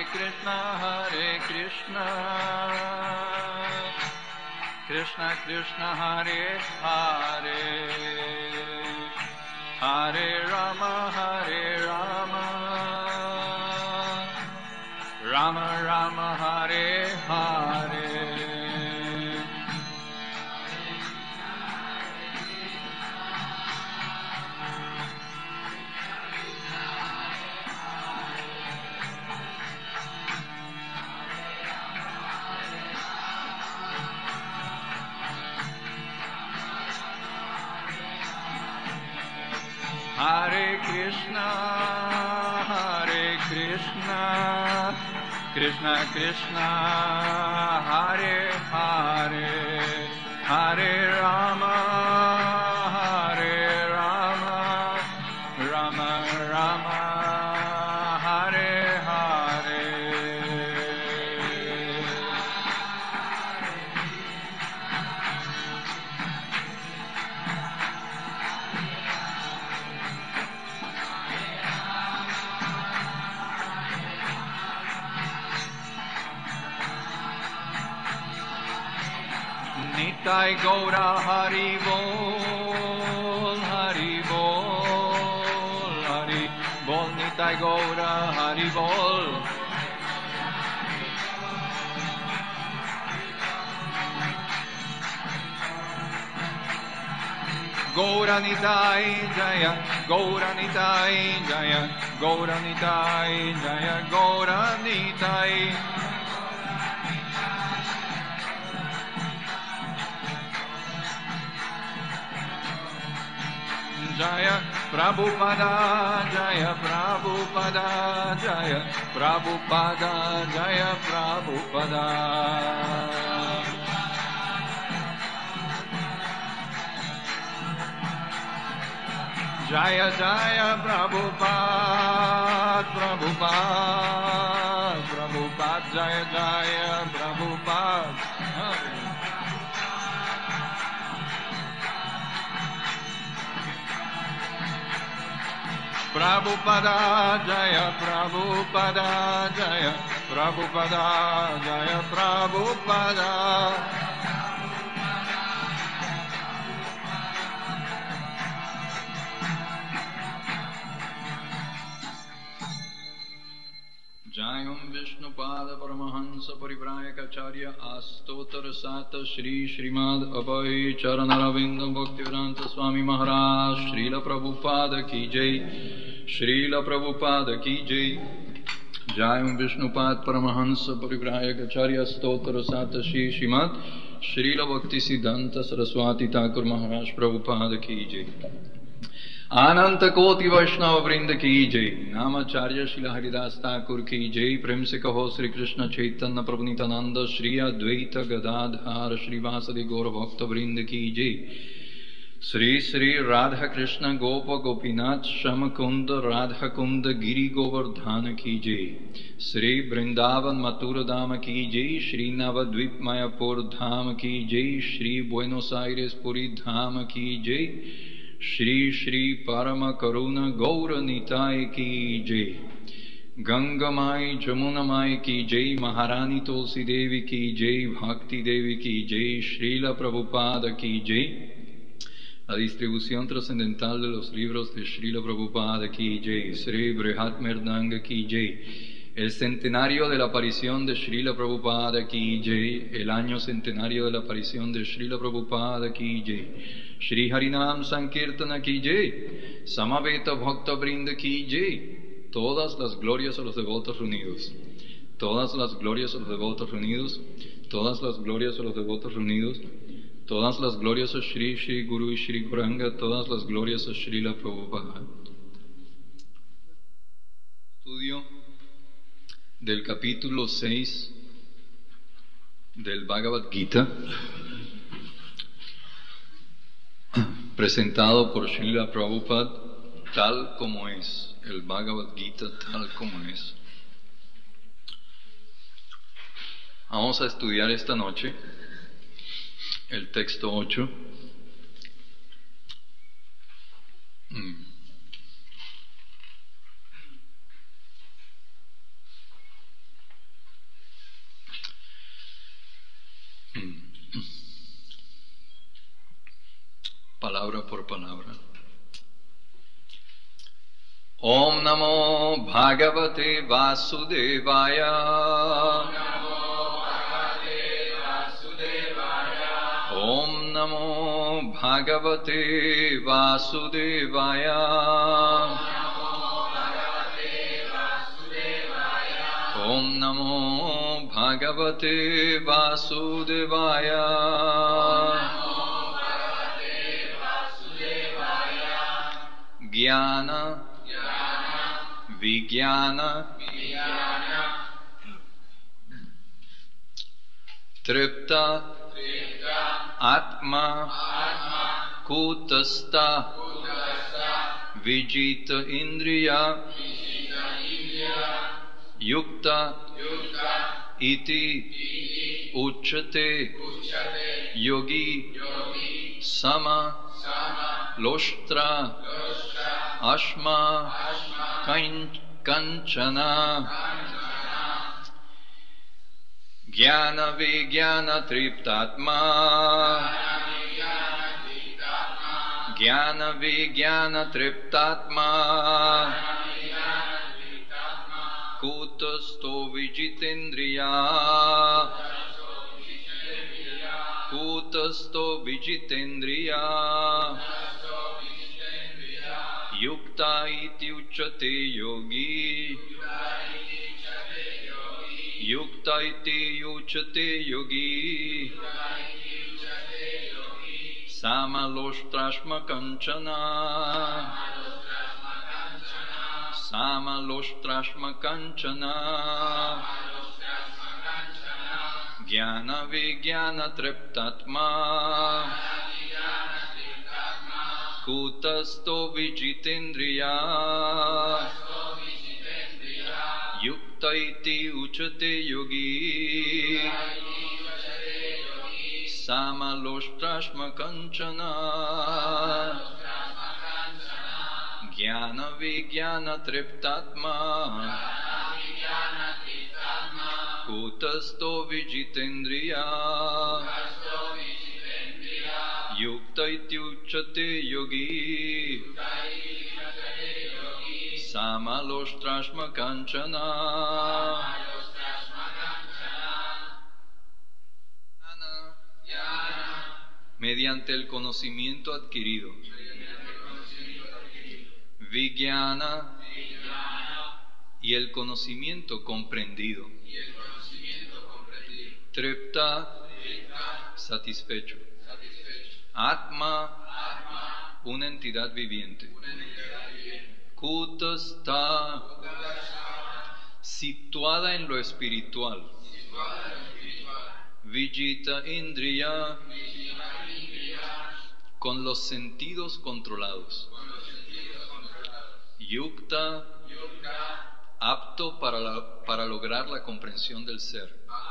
Krishna Krishna Krishna Hare Hare Hare Rama Rama Rama Hare Hare. Hare Krishna Krishna Krishna Hare Hare Hare Rama Rama Rama Hare Hare. Nitai Gaura Hari Bol, Hari Bol, Hari Bol, Nitai Gaura Hari Bol. Gaura Nitai Jaya, Gaura Nitai Jaya, Gaura Nitai Jaya, Gaura Nitai. Jaya Prabhupada, Jaya Prabhupada, Jaya Prabhupada, Jaya Prabhupada. Jaya Jaya Prabhupada, Prabhupada, Prabhupada, Jaya Jaya Prabhupada. Prabhupada Jaya Prabhupada Jaya Prabhupada Jaya Prabhupada. Jayam Vishnupada Paramahansa Parivrayakacharya Astotar Sata Shri Srimad Abhay Charanaravinda Bhaktivedanta Swami Maharaj Srila Prabhupada Ki Jai Srila Prabhupada Ki Jai. Jayam Vishnupada Paramahansa Parivrayakacharya Astotar Sata Shri Srimad Srila Bhakti Siddhanta Saraswati Thakur Maharaj Prabhupada Ki Jai. अनंत कोटि वैष्णव वृंद की जय. नामाचार्य श्रील हरिदास ठाकुर की जय. प्रेम से कहो श्री कृष्ण चैतन्य प्रभु नित्यानंद श्री अद्वैत गदाधर श्रीवासदि गौर भक्त वृंद की जय. श्री श्री राधा कृष्ण गोप गोपीनाथ श्याम कुंद राधा कुंद गिरि गोवर्धन की जय. श्री वृंदावन मथुरा धाम की जय. श्री नवद्वीप मायापुर धाम की जय. श्री बुएनोस आयर्स पुरी धाम की जय. श्री श्री परम करुणा गौर निताय की जय. गंगा माई जमुना माई की जय. महारानी तुलसी देवी की जय. भक्ति देवी की जय. श्रील प्रभुपाद की जय. La distribución trascendental de los libros de Srila Prabhupada ki jai. Sri Brihat Merdanga ki jai. El centenario de la aparición de Srila Prabhupada ki jai. El año centenario de la aparición de Srila Prabhupada ki jai. Shri Harinam Sankirtana ki jai. Samaveta Bhakta Brinda ki jai. Todas las glorias a los devotos reunidos. Todas las glorias a los devotos reunidos. Todas las glorias a los devotos reunidos. Todas las glorias a Shri Shri Guru y Shri Gauranga. Todas las glorias a Srila Prabhupada. Estudio del capítulo 6 del Bhagavad Gita, presentado por Srila Prabhupada tal como es, el Bhagavad Gita tal como es. Vamos a estudiar esta noche el texto 8. Palabra por palabra. Om Namo Bhagavate Vasudevaya. Om Namo Bhagavate Vasudevaya. Om Namo Bhagavate Vasudevaya. Jnana Vijnana Tripta Atma Kutastha Vijita Indriya Yukta Iti Uchate Yogi Sama Loshtra Ashma Kanchana Jnana Vijnana Triptatma Jnana Vijnana Triptatma Kutasto Vijitendriya Kutasto Vijitendriya Yukta iti uchate yogi Yukta iti uchate yogi Samaloshtrashma kanchana Samaloshtrashma kanchana Jnana Vijnana Triptatma Kutasto Vijitendriya Yukta iti uchate yogi Samaloshtrashma kanchana Jnana Vijnana Triptatma Kutasto Vijitendriya Yukta iti uchate yogi Samaloshtrashma kanchana mediante el conocimiento adquirido. Vijnana y el conocimiento comprendido. Tripta satisfecho. Atma una entidad viviente. Kutastha situada en lo espiritual. Vijita Indriya con los sentidos controlados. Yukta apto para lograr la comprensión del ser.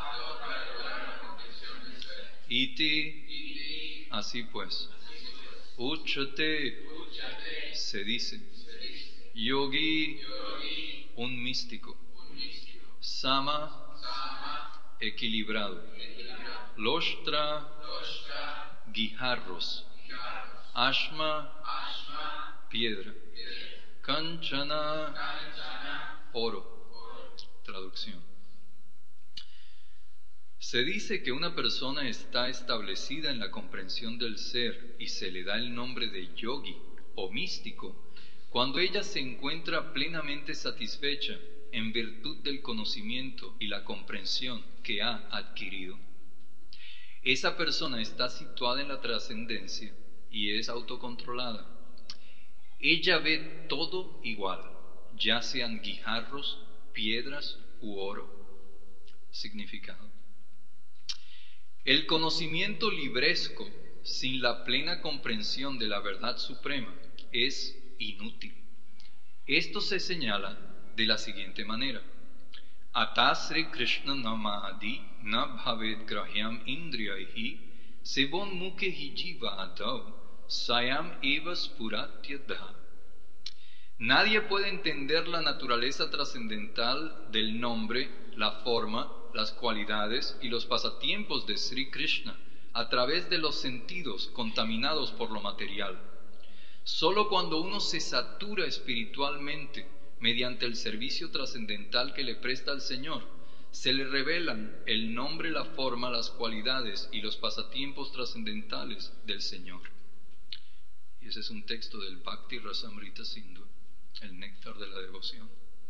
Iti así pues. Uchate se dice. Yogi un místico. Sama equilibrado. Loshtra guijarros. Ashma piedra. Kanchana oro. Traducción. Se dice que una persona está establecida en la comprensión del ser y se le da el nombre de yogi o místico cuando ella se encuentra plenamente satisfecha en virtud del conocimiento y la comprensión que ha adquirido. Esa persona está situada en la trascendencia y es autocontrolada. Ella ve todo igual, ya sean guijarros, piedras u oro. Significado. El conocimiento libresco, sin la plena comprensión de la verdad suprema, es inútil. Esto se señala de la siguiente manera. Atasri Krishna namadi na bhavet grahyam indriyaihi sevon mukhe jiva adau sayam eva spuratyadha. Nadie puede entender la naturaleza trascendental del nombre, la forma, las cualidades y los pasatiempos de Sri Krishna a través de los sentidos contaminados por lo material. Solo cuando uno se satura espiritualmente mediante el servicio trascendental que le presta al Señor, se le revelan el nombre, la forma, las cualidades y los pasatiempos trascendentales del Señor. Y ese es un texto del Bhakti Rasamrita Sindhu, el néctar de la devoción.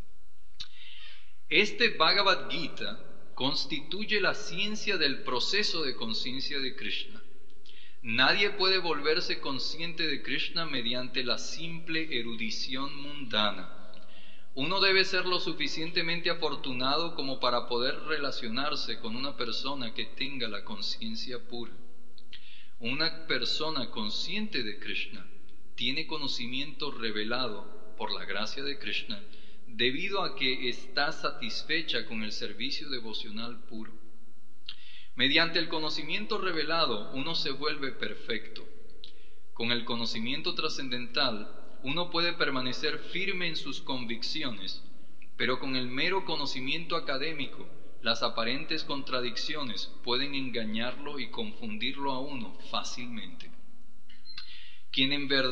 Este Bhagavad Gita constituye la ciencia del proceso de conciencia de Krishna. Nadie puede volverse consciente de Krishna mediante la simple erudición mundana. Uno debe ser lo suficientemente afortunado como para poder relacionarse con una persona que tenga la conciencia pura. Una persona consciente de Krishna tiene conocimiento revelado por la gracia de Krishna debido a que está satisfecha con el servicio devocional puro. Mediante el conocimiento revelado uno se vuelve perfecto. Con el conocimiento trascendental uno puede permanecer firme en sus convicciones, pero con el mero conocimiento académico las aparentes contradicciones pueden engañarlo y confundirlo a uno fácilmente. Quien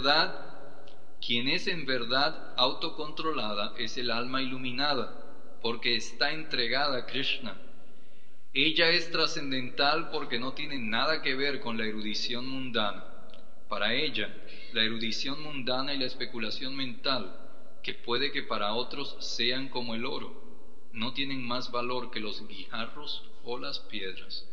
es en verdad autocontrolada es el alma iluminada, porque está entregada a Krishna. Ella es trascendental porque no tiene nada que ver con la erudición mundana. Para ella, la erudición mundana y la especulación mental, que puede que para otros sean como el oro, no tienen más valor que los guijarros o las piedras.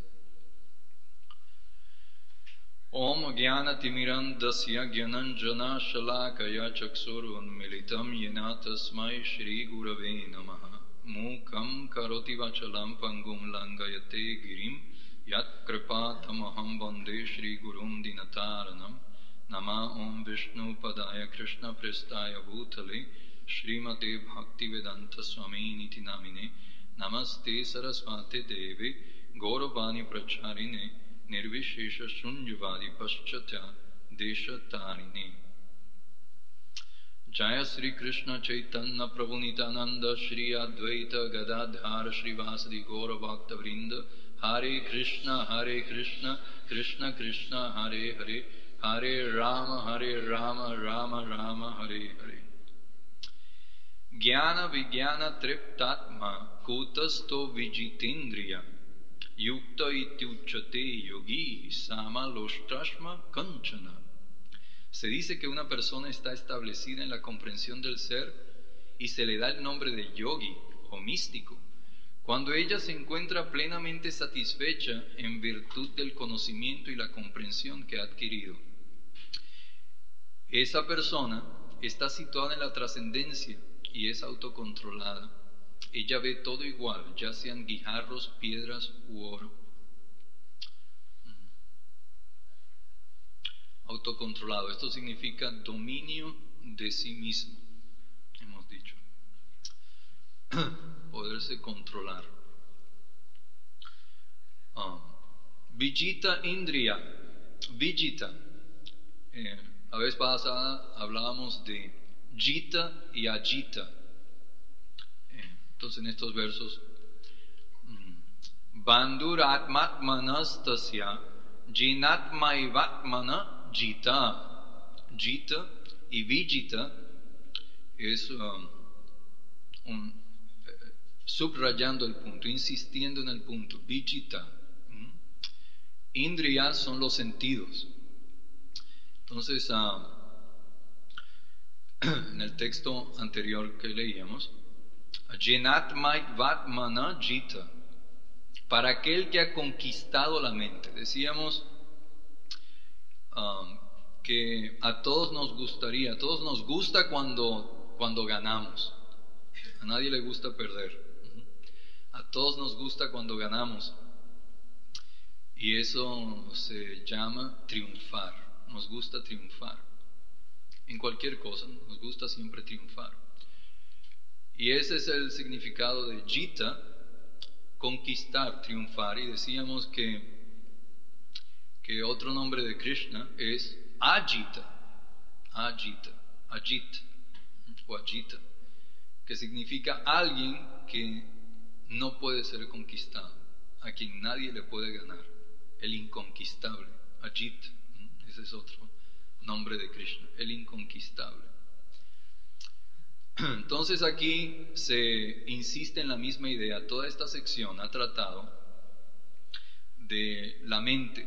Om Jnana-timirandasya Jnananjana Shalakaya Chaksurunmilitam Yena Tasmai Shri Gurave Namaha Mukam Karoti Vachalam Pangum Langayate Girim Yat Kripatamaham Vande Shri Gurum Dinataranam Nama Om Vishnu Padaya Krishna Prestaya Bhutale Srimate Bhaktivedanta Swami Niti Namine Namaste Sarasvate Deve Gauravani Pracharine Nirvishesha Shunjavadi Paschatya Deshatarine. Jaya Sri Krishna Chaitanya Prabhu Nityananda Shri Advaita Gadadhara Shri Vasadi Gaura Bhakta Vrinda Hare Krishna Krishna Krishna Hare Hare Hare Rama Rama Rama Hare Hare. Jnana Vijnana Triptatma Kutasto Vijitindriya Yukta ityuchate yogi samaloshtashma kanchana. Se dice que una persona está establecida en la comprensión del ser y se le da el nombre de yogi o místico cuando ella se encuentra plenamente satisfecha en virtud del conocimiento y la comprensión que ha adquirido. Esa persona está situada en la trascendencia y es autocontrolada. Ella ve todo igual, ya sean guijarros, piedras u oro. Autocontrolado, esto significa dominio de sí mismo, hemos dicho. Poderse controlar. Vijita Indriya. Vijita. La vez pasada hablábamos de Jita y Ajita. Entonces en estos versos, Bandhuratmatmanastasya jinatmaivatmana jita. Jita y Vijita es subrayando el punto, insistiendo en el punto. Vijita. Indriyas son los sentidos. Entonces, en el texto anterior que leíamos, Jinatmaivatmana jita, para aquel que ha conquistado la mente. Decíamos que a todos nos gusta cuando ganamos. A nadie le gusta perder. A todos nos gusta cuando ganamos. Y eso se llama triunfar. Nos gusta triunfar. En cualquier cosa, nos gusta siempre triunfar. Y ese es el significado de Jita, conquistar, triunfar. Y decíamos que otro nombre de Krishna es Ajita, o Ajita, que significa alguien que no puede ser conquistado, a quien nadie le puede ganar. el inconquistable. Ajit, ese es otro nombre de Krishna, el inconquistable. Entonces aquí se insiste en la misma idea. Toda esta sección ha tratado de la mente.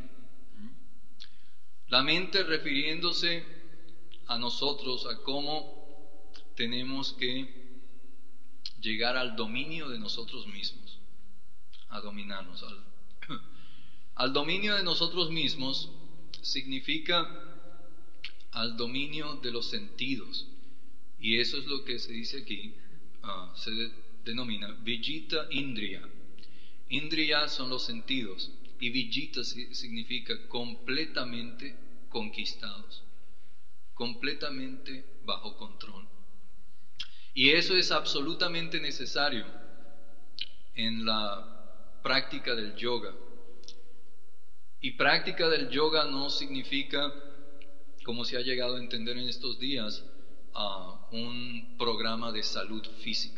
La mente refiriéndose a nosotros, a cómo tenemos que llegar al dominio de nosotros mismos, a dominarnos. Al dominio de nosotros mismos significa al dominio de los sentidos. Y eso es lo que se dice aquí, se denomina Vijita Indriya. Indriya son los sentidos y Vijita significa completamente conquistados, completamente bajo control. Y eso es absolutamente necesario en la práctica del yoga. Y práctica del yoga no significa, como se ha llegado a entender en estos días, un programa de salud física.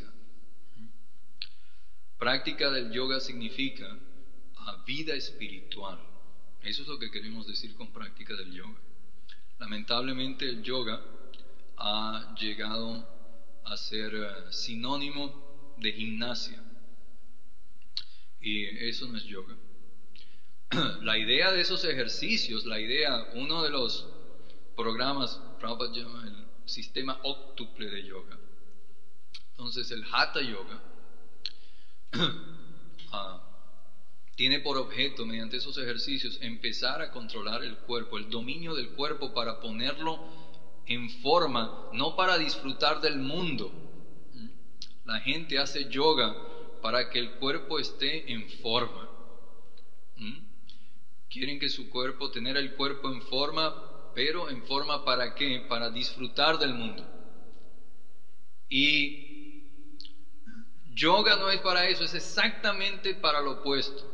Práctica del yoga significa vida espiritual. Eso es lo que queremos decir con práctica del yoga. Lamentablemente el yoga ha llegado a ser sinónimo de gimnasia, y eso no es yoga. La idea de esos ejercicios, uno de los programas, Prabhupada llama el sistema óctuple de yoga. Entonces el Hatha Yoga tiene por objeto, mediante esos ejercicios, empezar a controlar el cuerpo, el dominio del cuerpo, para ponerlo en forma, no para disfrutar del mundo. La gente hace yoga para que el cuerpo esté en forma. Quieren que su cuerpo, tener el cuerpo en forma, pero en forma ¿para qué? Para disfrutar del mundo. Y yoga no es para eso, es exactamente para lo opuesto.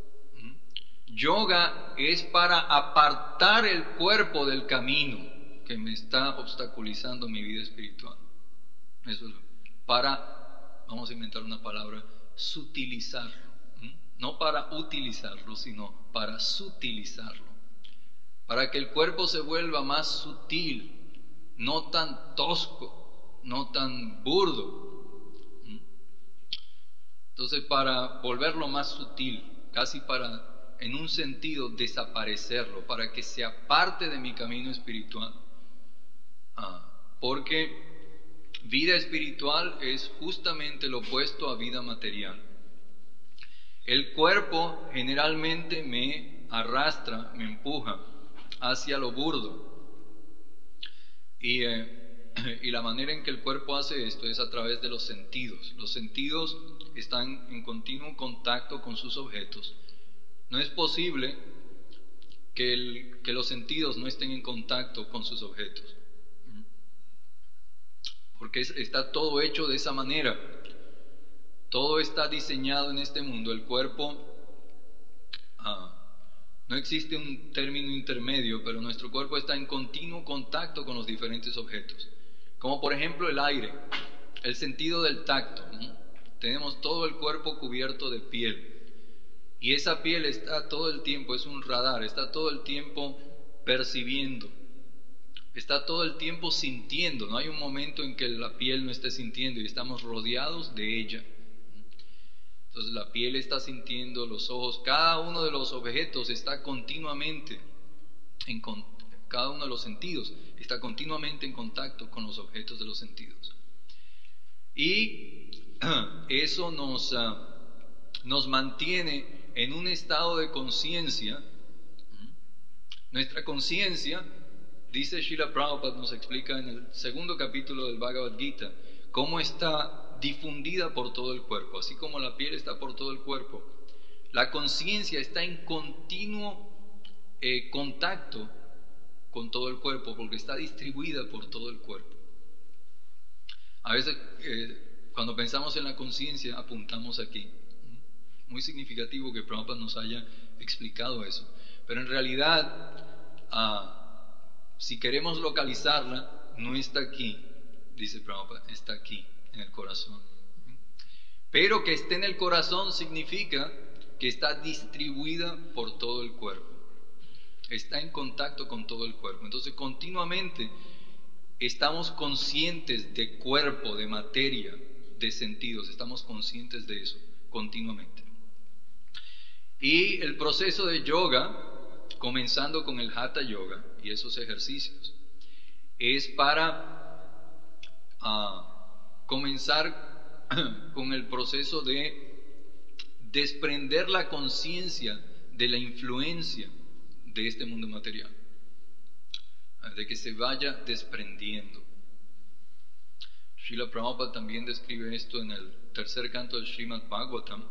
Yoga es para apartar el cuerpo del camino que me está obstaculizando mi vida espiritual. Eso es vamos a inventar una palabra, sutilizarlo. No para utilizarlo, sino para sutilizarlo. Para que el cuerpo se vuelva más sutil, no tan tosco, no tan burdo. Entonces, para volverlo más sutil, casi para, en un sentido, desaparecerlo, para que se aparte de mi camino espiritual. Porque vida espiritual es justamente lo opuesto a vida material. El cuerpo generalmente me arrastra, me empuja hacia lo burdo. Y la manera en que el cuerpo hace esto es a través de los sentidos. Los sentidos están en continuo contacto con sus objetos. No es posible que los sentidos no estén en contacto con sus objetos, porque está todo hecho de esa manera. Todo está diseñado en este mundo. El cuerpo, no existe un término intermedio, pero nuestro cuerpo está en continuo contacto con los diferentes objetos. Como por ejemplo el aire, el sentido del tacto. Tenemos todo el cuerpo cubierto de piel. Y esa piel está todo el tiempo, es un radar, está todo el tiempo percibiendo. Está todo el tiempo sintiendo. No hay un momento en que la piel no esté sintiendo, y estamos rodeados de ella. Entonces la piel está sintiendo, los ojos, cada uno de los objetos está continuamente, cada uno de los sentidos está continuamente en contacto con los objetos de los sentidos. Y eso nos mantiene en un estado de conciencia. Nuestra conciencia, dice Srila Prabhupada, nos explica en el 2º capítulo del Bhagavad Gita, cómo está difundida por todo el cuerpo. Así como la piel está por todo el cuerpo, la conciencia está en continuo contacto con todo el cuerpo, porque está distribuida por todo el cuerpo. A veces cuando pensamos en la conciencia apuntamos aquí. Muy significativo que Prabhupada nos haya explicado eso. Pero en realidad, si queremos localizarla, no está aquí, dice Prabhupada, está aquí, en el corazón. Pero que esté en el corazón significa que está distribuida por todo el cuerpo. Está en contacto con todo el cuerpo. Entonces continuamente estamos conscientes de cuerpo, de materia, de sentidos. Estamos conscientes de eso continuamente. Y el proceso de yoga, comenzando con el Hatha Yoga y esos ejercicios, es para comenzar con el proceso de desprender la conciencia de la influencia de este mundo material, de que se vaya desprendiendo. Srila Prabhupada también describe esto en el tercer canto del Srimad Bhagavatam,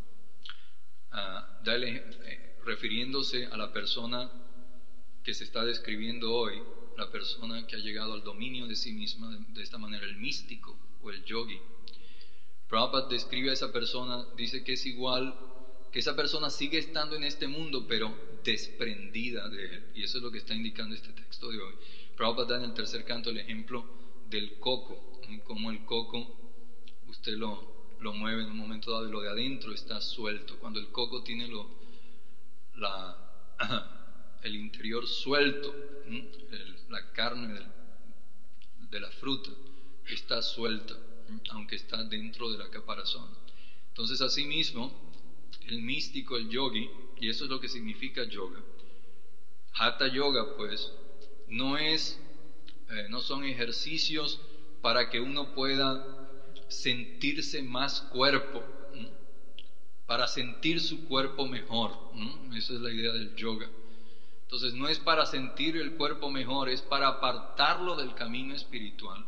refiriéndose a la persona que se está describiendo hoy, la persona que ha llegado al dominio de sí misma, de esta manera, el místico o el yogi. Prabhupada describe a esa persona, dice que es igual, que esa persona sigue estando en este mundo, pero desprendida de él. Y eso es lo que está indicando este texto de hoy. Prabhupada da en el tercer canto el ejemplo del coco, como el coco, usted lo mueve en un momento dado y lo de adentro está suelto. Cuando el coco tiene el interior suelto, la carne de la fruta está suelta, aunque está dentro de la caparazón. Entonces, asimismo, el místico, el yogi, y eso es lo que significa yoga. Hatha Yoga, pues, no son ejercicios para que uno pueda sentirse más cuerpo, para sentir su cuerpo mejor. Esa es la idea del yoga. Entonces no es para sentir el cuerpo mejor, es para apartarlo del camino espiritual,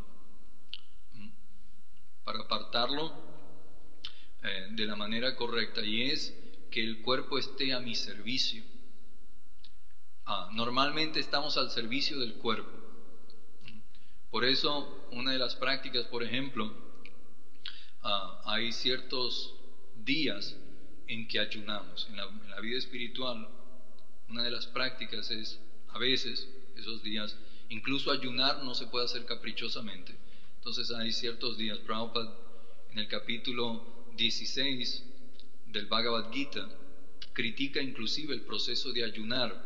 para apartarlo de la manera correcta, y es que el cuerpo esté a mi servicio. Normalmente estamos al servicio del cuerpo. Por eso una de las prácticas, por ejemplo, hay ciertos días en que ayunamos. En la vida espiritual, una de las prácticas es, a veces, esos días, incluso ayunar no se puede hacer caprichosamente. Entonces hay ciertos días. Prabhupada, en el capítulo 16 del Bhagavad Gita, critica inclusive el proceso de ayunar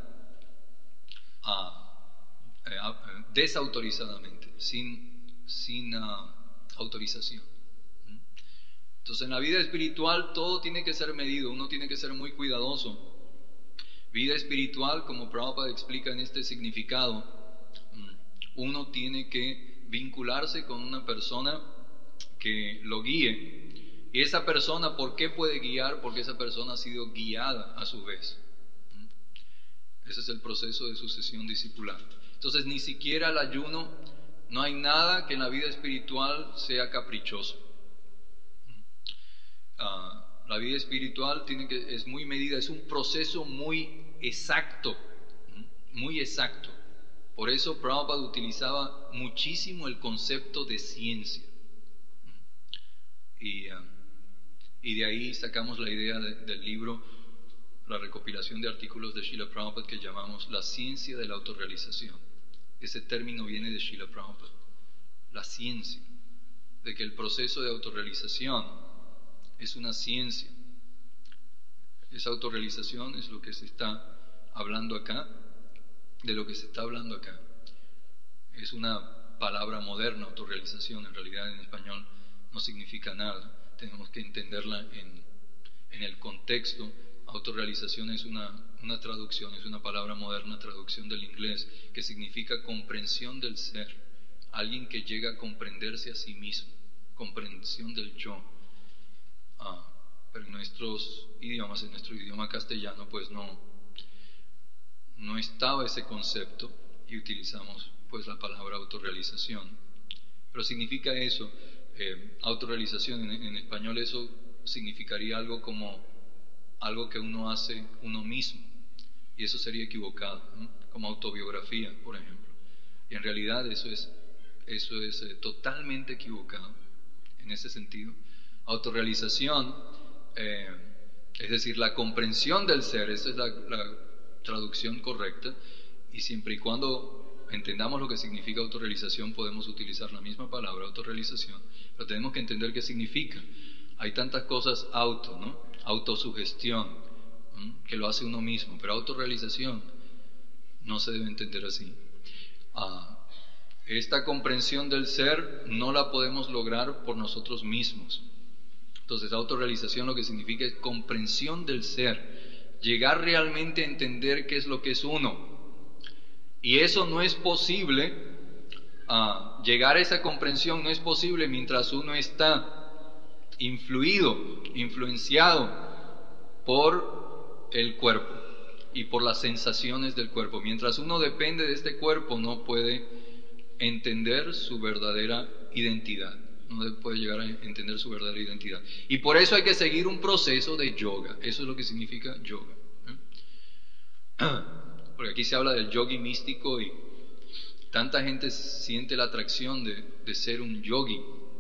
desautorizadamente, sin autorización. Entonces en la vida espiritual todo tiene que ser medido, uno tiene que ser muy cuidadoso. Vida espiritual, como Prabhupada explica en este significado, uno tiene que vincularse con una persona que lo guíe. Y esa persona, ¿por qué puede guiar? Porque esa persona ha sido guiada a su vez. Ese es el proceso de sucesión discipular. Entonces ni siquiera el ayuno, no hay nada que en la vida espiritual sea caprichoso. La vida espiritual es muy medida, es un proceso muy exacto, muy exacto. Por eso Prabhupada utilizaba muchísimo el concepto de ciencia. Y de ahí sacamos la idea del libro, la recopilación de artículos de Srila Prabhupada que llamamos la ciencia de la autorrealización. Ese término viene de Srila Prabhupada. La ciencia de que el proceso de autorrealización es una ciencia. Esa autorrealización es lo que se está hablando acá, de lo que se está hablando acá. Es una palabra moderna, autorrealización, en realidad en español no significa nada. Tenemos que entenderla en el contexto. Autorrealización es una traducción, es una palabra moderna, traducción del inglés, que significa comprensión del ser, alguien que llega a comprenderse a sí mismo, comprensión del yo. Pero en nuestros idiomas, en nuestro idioma castellano, pues no estaba ese concepto y utilizamos pues la palabra autorrealización. Pero significa eso, autorrealización en español, eso significaría algo como algo que uno hace uno mismo, y eso sería equivocado, ¿no? Como autobiografía, por ejemplo. Y en realidad eso es totalmente equivocado en ese sentido. Autorrealización, es decir, la comprensión del ser, esa es la traducción correcta, y siempre y cuando entendamos lo que significa autorrealización, podemos utilizar la misma palabra, autorrealización, pero tenemos que entender qué significa. Hay tantas cosas ¿no? Autosugestión, que lo hace uno mismo, pero autorrealización no se debe entender así. Esta comprensión del ser no la podemos lograr por nosotros mismos. Entonces, autorrealización lo que significa es comprensión del ser, llegar realmente a entender qué es lo que es uno. Y eso no es posible, llegar a esa comprensión no es posible mientras uno está influenciado por el cuerpo y por las sensaciones del cuerpo. Mientras uno depende de este cuerpo, no puede entender su verdadera identidad. No puede llegar a entender su verdadera identidad. Y por eso hay que seguir un proceso de yoga. Eso es lo que significa yoga. Porque aquí se habla del yogi místico y tanta gente siente la atracción de ser un yogi.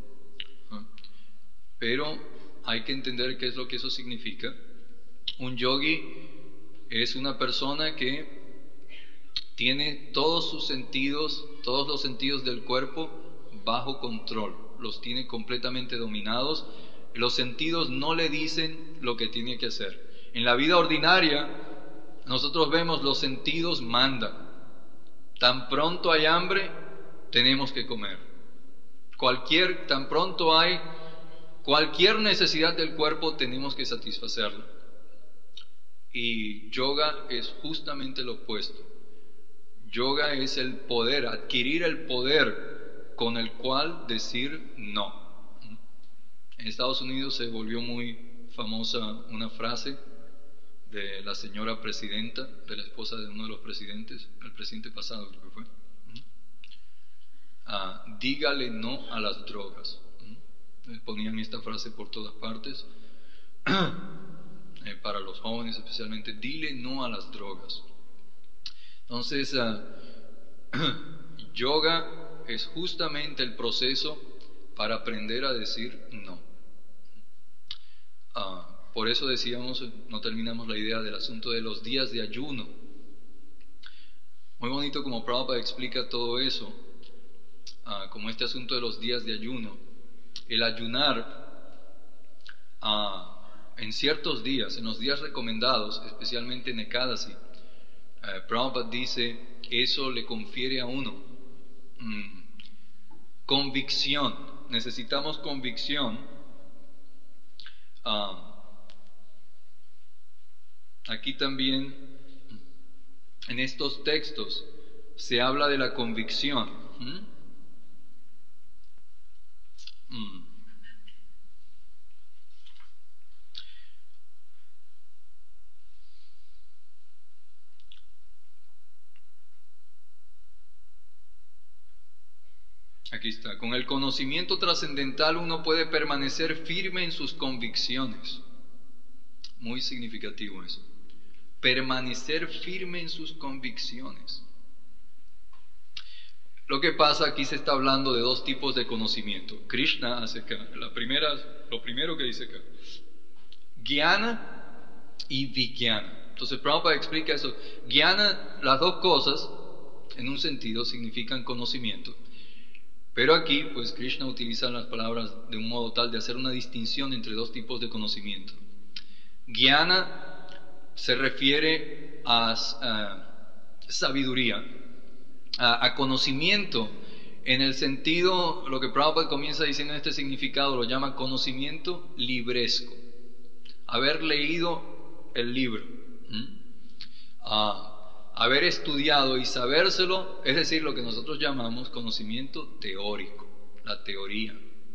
Pero hay que entender qué es lo que eso significa. Un yogi es una persona que tiene todos sus sentidos, todos los sentidos del cuerpo bajo control, los tiene completamente dominados. Los sentidos no le dicen lo que tiene que hacer. En la vida ordinaria, nosotros vemos los sentidos mandan. Tan pronto hay hambre, tenemos que comer. Tan pronto hay cualquier necesidad del cuerpo, tenemos que satisfacerla. Y yoga es justamente lo opuesto. Yoga es el poder, adquirir el poder con el cual decir no. En Estados Unidos se volvió muy famosa una frase de la señora presidenta, de la esposa de uno de los presidentes, el presidente pasado creo que fue. Dígale no a las drogas. Ponían esta frase por todas partes, para los jóvenes especialmente, dile no a las drogas. Entonces, yoga es justamente el proceso para aprender a decir no. Por eso decíamos, no terminamos la idea del asunto de los días de ayuno. Muy bonito como Prabhupada explica todo eso, como este asunto de los días de ayuno. El ayunar en ciertos días, en los días recomendados, especialmente en Ekadasi, Prabhupada dice, eso le confiere a uno convicción. Necesitamos convicción. Aquí también, en estos textos, se habla de la convicción. Aquí está. Con el conocimiento trascendental uno puede permanecer firme en sus convicciones. Muy significativo eso. Permanecer firme en sus convicciones. Lo que pasa aquí se está hablando de dos tipos de conocimiento. Krishna hace acá, lo primero que dice acá, Jnana y Vijnana. Entonces Prabhupada explica eso. Jnana, las dos cosas, en un sentido, significan conocimiento. Pero aquí, pues Krishna utiliza las palabras de un modo tal de hacer una distinción entre dos tipos de conocimiento. Jnana se refiere a sabiduría, a conocimiento, en el sentido, lo que Prabhupada comienza diciendo en este significado, lo llama conocimiento libresco. Haber leído el libro, haber estudiado y sabérselo, es decir, lo que nosotros llamamos conocimiento teórico, la teoría.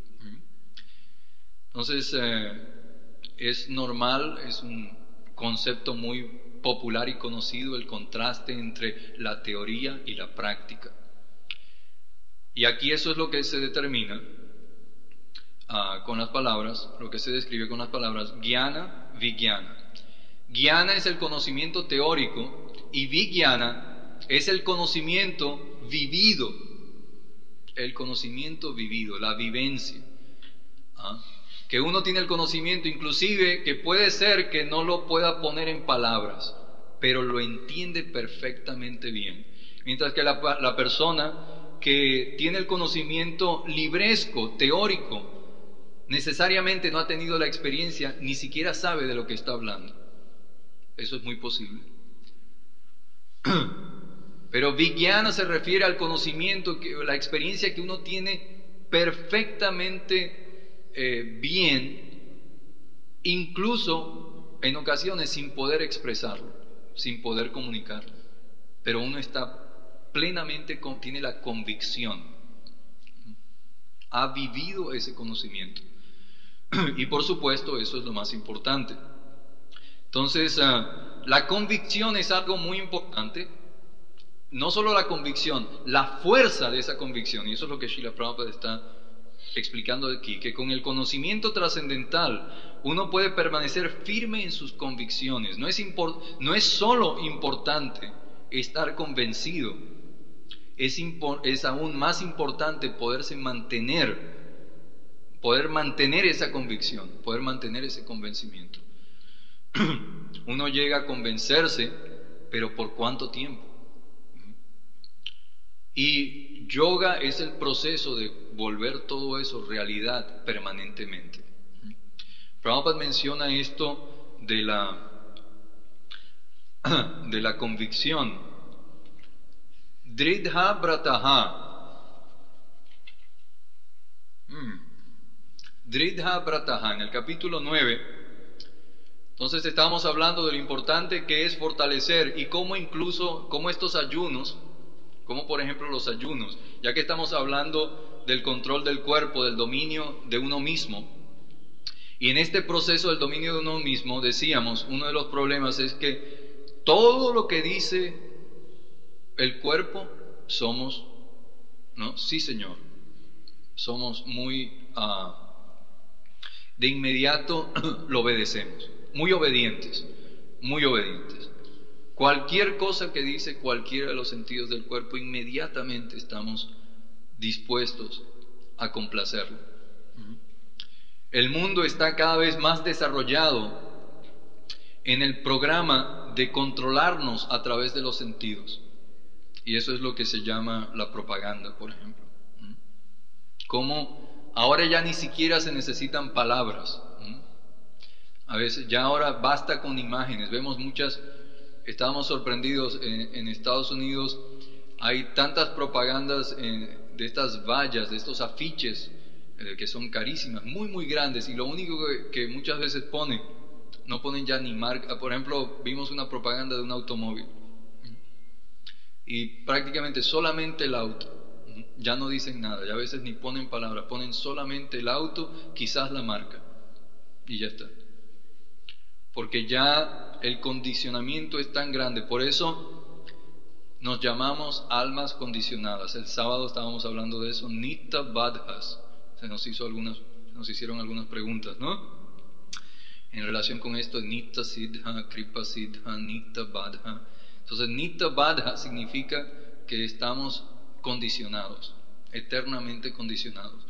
Entonces, es normal, es un concepto muy popular y conocido el contraste entre la teoría y la práctica. Y aquí eso es lo que se determina con las palabras, lo que se describe con las palabras Jnana, Vijnana. Jnana es el conocimiento teórico y Vijnana es el conocimiento vivido, la vivencia. Que uno tiene el conocimiento, inclusive que puede ser que no lo pueda poner en palabras, pero lo entiende perfectamente bien. Mientras que la persona que tiene el conocimiento libresco, teórico, necesariamente no ha tenido la experiencia, ni siquiera sabe de lo que está hablando. Eso es muy posible. Pero Vijnana se refiere al conocimiento, la experiencia que uno tiene perfectamente bien, incluso en ocasiones sin poder expresarlo, sin poder comunicarlo. Pero uno está plenamente, tiene la convicción, ha vivido ese conocimiento. Y por supuesto eso es lo más importante. Entonces, la convicción es algo muy importante. No solo la convicción, la fuerza de esa convicción. Y eso es lo que Srila Prabhupada está explicando aquí, que con el conocimiento trascendental uno puede permanecer firme en sus convicciones. No es solo importante estar convencido, es aún más importante poder mantener esa convicción, poder mantener ese convencimiento. Uno llega a convencerse, pero ¿por cuánto tiempo? Y yoga es el proceso de volver todo eso realidad permanentemente. Prabhupada menciona esto de la convicción. Dridha Brataha. Dridha Brataha, en el capítulo 9. Entonces estábamos hablando de lo importante que es fortalecer y cómo estos ayunos, como por ejemplo los ayunos, ya que estamos hablando del control del cuerpo, del dominio de uno mismo, y en este proceso del dominio de uno mismo, decíamos, uno de los problemas es que todo lo que dice el cuerpo somos, ¿no? Sí, Señor, somos muy, de inmediato lo obedecemos, muy obedientes, muy obedientes. Cualquier cosa que dice cualquiera de los sentidos del cuerpo, inmediatamente estamos dispuestos a complacerlo. El mundo está cada vez más desarrollado en el programa de controlarnos a través de los sentidos. Y eso es lo que se llama la propaganda, por ejemplo. Como ahora ya ni siquiera se necesitan palabras. A veces ya ahora basta con imágenes. Vemos estábamos sorprendidos en Estados Unidos, hay tantas propagandas de estas vallas, de estos afiches que son carísimas, muy muy grandes, y lo único que muchas veces no ponen ya ni marca. Por ejemplo, vimos una propaganda de un automóvil y prácticamente solamente el auto, ya no dicen nada, ya a veces ni ponen palabras, ponen solamente el auto, quizás la marca, y ya está. Porque ya el condicionamiento es tan grande. Por eso nos llamamos almas condicionadas. El sábado estábamos hablando de eso, Nitya Badhas. Se nos hicieron algunas preguntas, ¿no? En relación con esto, Nitya Siddha, Kripa Siddha, Nitya Badha. Entonces, Nitya Badha significa que estamos condicionados, eternamente condicionados.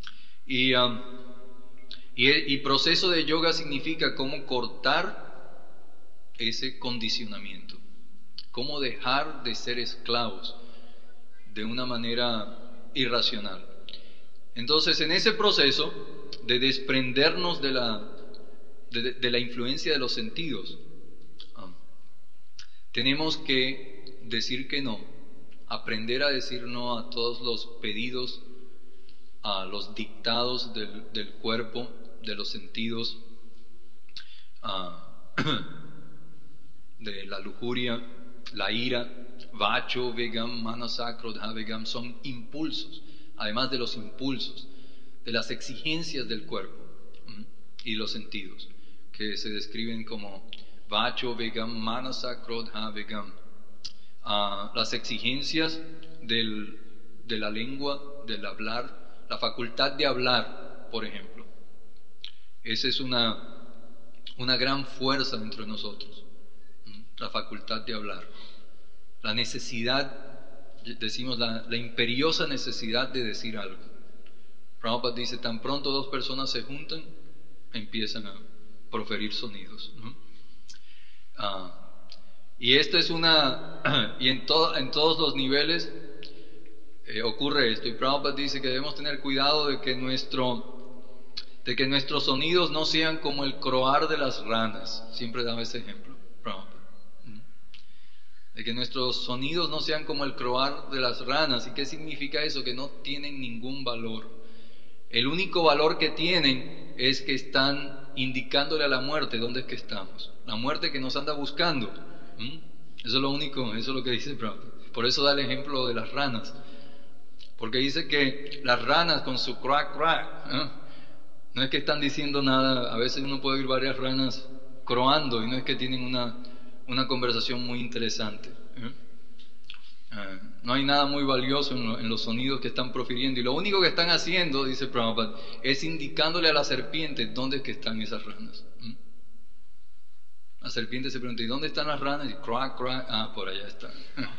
Y proceso de yoga significa cómo cortar ese condicionamiento, cómo dejar de ser esclavos de una manera irracional. Entonces, en ese proceso de desprendernos de la influencia de los sentidos, tenemos que decir que no, aprender a decir no a todos los pedidos, a los dictados del cuerpo, de los sentidos, de la lujuria, la ira. Vacho vegam, manasa krodha vegam son impulsos, además de los impulsos, de las exigencias del cuerpo y los sentidos, que se describen como vacho vegam, manasa krodha vegam. Las exigencias de la lengua, del hablar, la facultad de hablar, por ejemplo. Esa es una gran fuerza dentro de nosotros, la facultad de hablar. La necesidad, decimos la imperiosa necesidad de decir algo. Prabhupada dice, tan pronto dos personas se juntan, empiezan a proferir sonidos, ¿no? Y esto es y en todos los niveles ocurre esto. Y Prabhupada dice que debemos tener cuidado de que nuestros sonidos no sean como el croar de las ranas. Siempre daba ese ejemplo, Prabhupada. De que nuestros sonidos no sean como el croar de las ranas. ¿Y qué significa eso? Que no tienen ningún valor. El único valor que tienen es que están indicándole a la muerte dónde es que estamos. La muerte que nos anda buscando. Eso es lo único, eso es lo que dice Prabhupada. Por eso da el ejemplo de las ranas. Porque dice que las ranas con su crack crack, no es que están diciendo nada. A veces uno puede oír varias ranas croando y no es que tienen una conversación muy interesante. No hay nada muy valioso en los sonidos que están profiriendo. Y lo único que están haciendo, dice Prabhupada, es indicándole a la serpiente dónde es que están esas ranas. La serpiente se pregunta, ¿y dónde están las ranas? Y crack, crack, por allá están.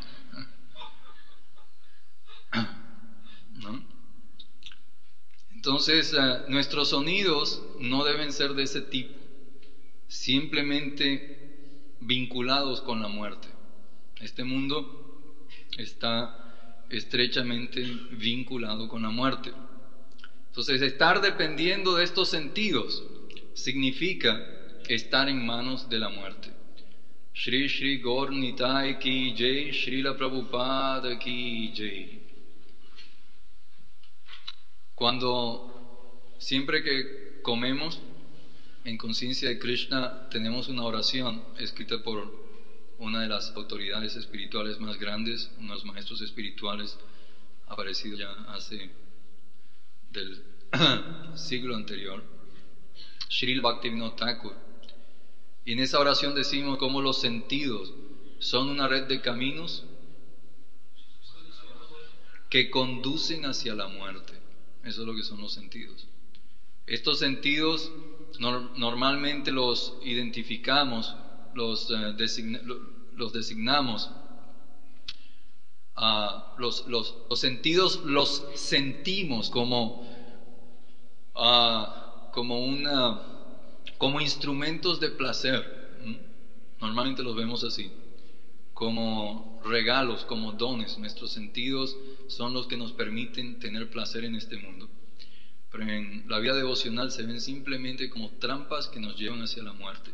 ¿No? Entonces, nuestros sonidos no deben ser de ese tipo, simplemente vinculados con la muerte. Este mundo está estrechamente vinculado con la muerte. Entonces, estar dependiendo de estos sentidos significa estar en manos de la muerte. Shri Shri Gaur Nitai ki Jai, Srila Prabhupada ki Jai. Siempre que comemos en conciencia de Krishna, tenemos una oración escrita por una de las autoridades espirituales más grandes, unos maestros espirituales aparecidos ya hace del siglo anterior, Srila Bhaktivinoda Thakur. Y en esa oración decimos cómo los sentidos son una red de caminos que conducen hacia la muerte. Eso es lo que son los sentidos. Estos sentidos normalmente los identificamos, los designamos. Los sentidos los sentimos como instrumentos de placer. Normalmente los vemos así, como regalos, como dones. Nuestros sentidos son los que nos permiten tener placer en este mundo. Pero en la vida devocional se ven simplemente como trampas que nos llevan hacia la muerte,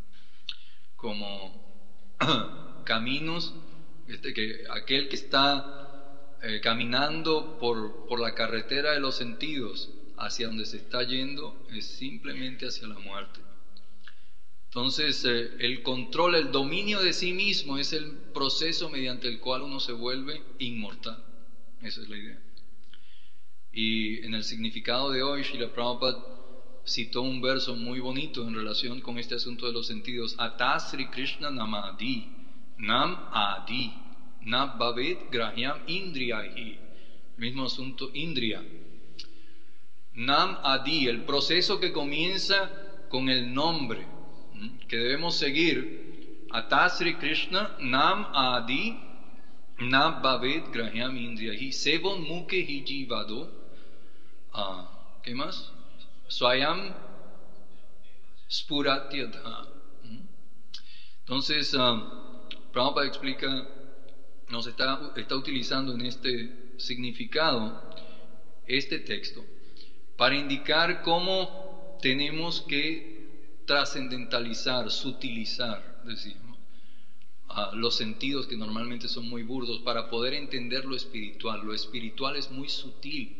como caminos, que aquel que está caminando por la carretera de los sentidos hacia donde se está yendo es simplemente hacia la muerte. Entonces el control, el dominio de sí mismo es el proceso mediante el cual uno se vuelve inmortal. Esa es la idea. Y en el significado de hoy, Srila Prabhupada citó un verso muy bonito en relación con este asunto de los sentidos. Ata Sri Krishna Namadi Nam Adi Na Bhavet Grahyam Indriyahi. El mismo asunto, Indriya. Nam Adi, el proceso que comienza con el nombre que debemos seguir. Ata Sri Krishna Nam Adi Na Bhavet Grahyam Indriyahi Sevon Mukhe Hi Jivado. ¿Qué más? Swayam Spuratyadha. Entonces, Prabhupada explica, nos está utilizando en este significado este texto para indicar cómo tenemos que trascendentalizar, sutilizar, decimos, los sentidos que normalmente son muy burdos para poder entender lo espiritual. Lo espiritual es muy sutil.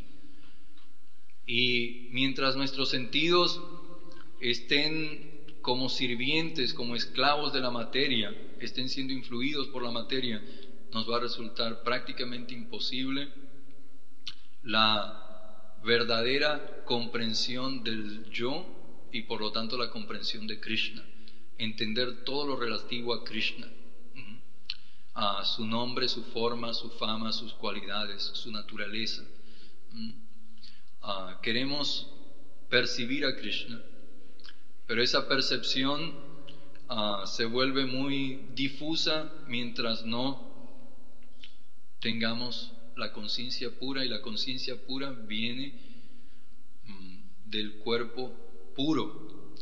Y mientras nuestros sentidos estén como sirvientes, como esclavos de la materia, estén siendo influidos por la materia, nos va a resultar prácticamente imposible la verdadera comprensión del yo y por lo tanto la comprensión de Krishna. Entender todo lo relativo a Krishna, a su nombre, su forma, su fama, sus cualidades, su naturaleza. Queremos percibir a Krishna, pero esa percepción se vuelve muy difusa mientras no tengamos la conciencia pura, y la conciencia pura viene del cuerpo puro.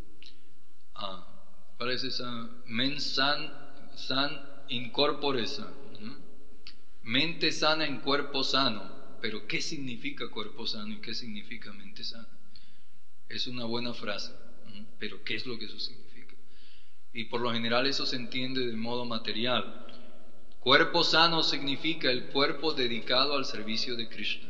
¿Cuál es esa? Men san in corpore sano. Mente sana en cuerpo sano. Pero ¿qué significa cuerpo sano y qué significa mente sana? Es una buena frase, pero ¿qué es lo que eso significa? Y por lo general eso se entiende de modo material. Cuerpo sano significa el cuerpo dedicado al servicio de Krishna.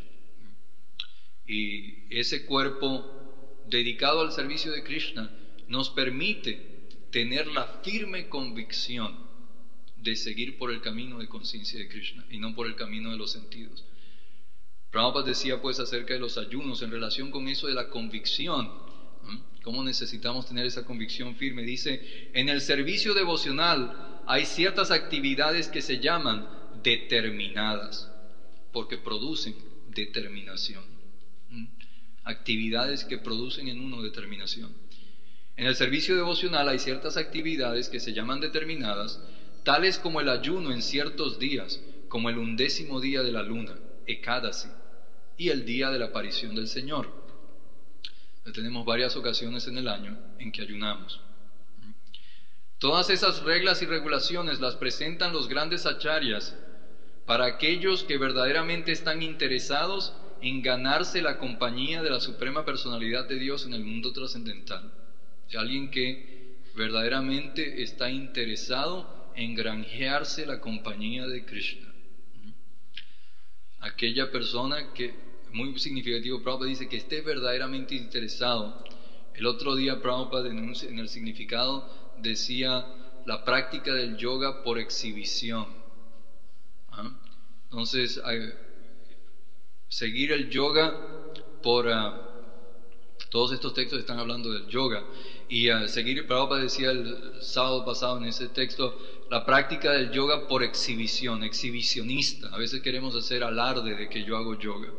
Y ese cuerpo dedicado al servicio de Krishna nos permite tener la firme convicción de seguir por el camino de conciencia de Krishna y no por el camino de los sentidos. Prabhupada decía pues acerca de los ayunos en relación con eso de la convicción, cómo necesitamos tener esa convicción firme. Dice, en el servicio devocional hay ciertas actividades que se llaman determinadas, porque producen determinación. Actividades que producen en uno determinación. En el servicio devocional hay ciertas actividades que se llaman determinadas, tales como el ayuno en ciertos días, como el 11º día de la luna, Ekadasi, y el día de la aparición del Señor. Tenemos varias ocasiones en el año en que ayunamos. Todas esas reglas y regulaciones las presentan los grandes acharyas para aquellos que verdaderamente están interesados en ganarse la compañía de la Suprema Personalidad de Dios en el mundo trascendental. O sea, alguien que verdaderamente está interesado en granjearse la compañía de Krishna. Aquella persona que, muy significativo, Prabhupada dice que esté verdaderamente interesado. El otro día Prabhupada en el significado decía la práctica del yoga por exhibición. Entonces, seguir el yoga por... todos estos textos están hablando del yoga. Y seguir, Prabhupada decía el sábado pasado en ese texto, la práctica del yoga por exhibición, exhibicionista. A veces queremos hacer alarde de que yo hago yoga.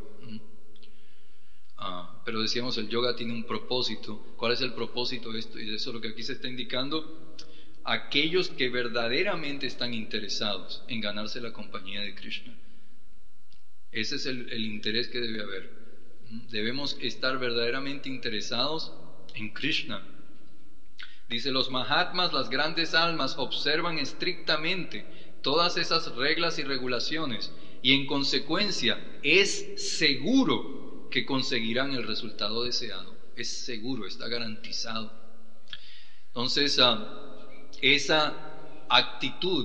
Pero decíamos, el yoga tiene un propósito. ¿Cuál es el propósito de esto? Y de eso es lo que aquí se está indicando. Aquellos que verdaderamente están interesados en ganarse la compañía de Krishna. Ese es el interés que debe haber. Debemos estar verdaderamente interesados en Krishna. Dice, los Mahatmas, las grandes almas, observan estrictamente todas esas reglas y regulaciones y en consecuencia es seguro que conseguirán el resultado deseado. Es seguro, está garantizado. Entonces, esa actitud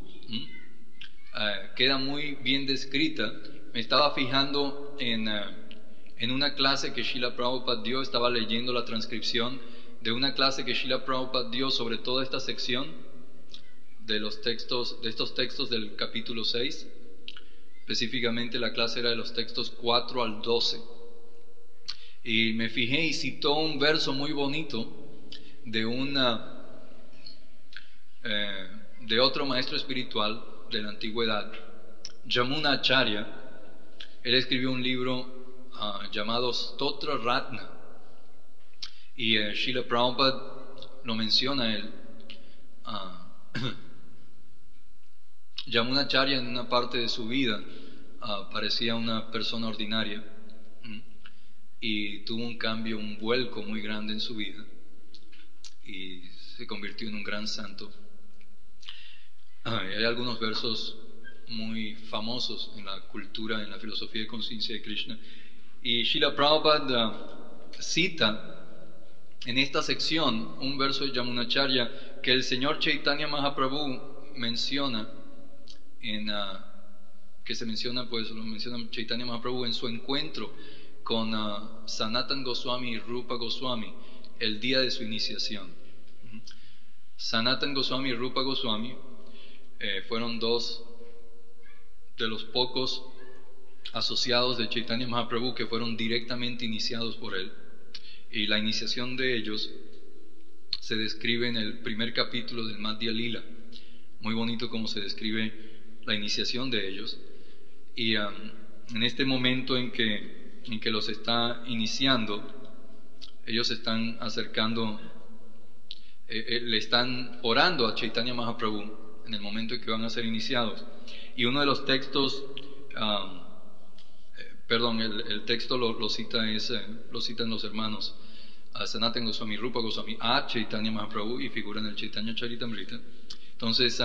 queda muy bien descrita. Me estaba fijando en una clase que Srila Prabhupada dio, estaba leyendo la transcripción de una clase que Srila Prabhupada dio sobre toda esta sección de estos textos del capítulo 6. Específicamente la clase era de los textos 4 al 12. Y me fijé y citó un verso muy bonito de otro maestro espiritual de la antigüedad, Yamuna Acharya. Él escribió un libro llamado Stotra Ratna. Y Srila Prabhupada lo menciona él. Yamuna Acharya en una parte de su vida parecía una persona ordinaria y tuvo un cambio, un vuelco muy grande en su vida y se convirtió en un gran santo. Hay algunos versos muy famosos en la cultura, en la filosofía de conciencia de Krishna, y Srila Prabhupada cita en esta sección un verso de Yamunacharya que el señor Chaitanya Mahaprabhu menciona lo menciona Chaitanya Mahaprabhu en su encuentro con Sanatan Goswami y Rupa Goswami el día de su iniciación. Sanatan Goswami y Rupa Goswami fueron dos de los pocos asociados de Chaitanya Mahaprabhu que fueron directamente iniciados por él. Y la iniciación de ellos se describe en el primer capítulo del Madhya Lila. Muy bonito cómo se describe la iniciación de ellos. Y en este momento en que los está iniciando, ellos están acercando, le están orando a Chaitanya Mahaprabhu en el momento en que van a ser iniciados. Y uno de los textos, el texto lo citan los hermanos Sanatan Goswami, Rupa Goswami, a Chaitanya Mahaprabhu, y figura en el Chaitanya Charitamrita. Entonces,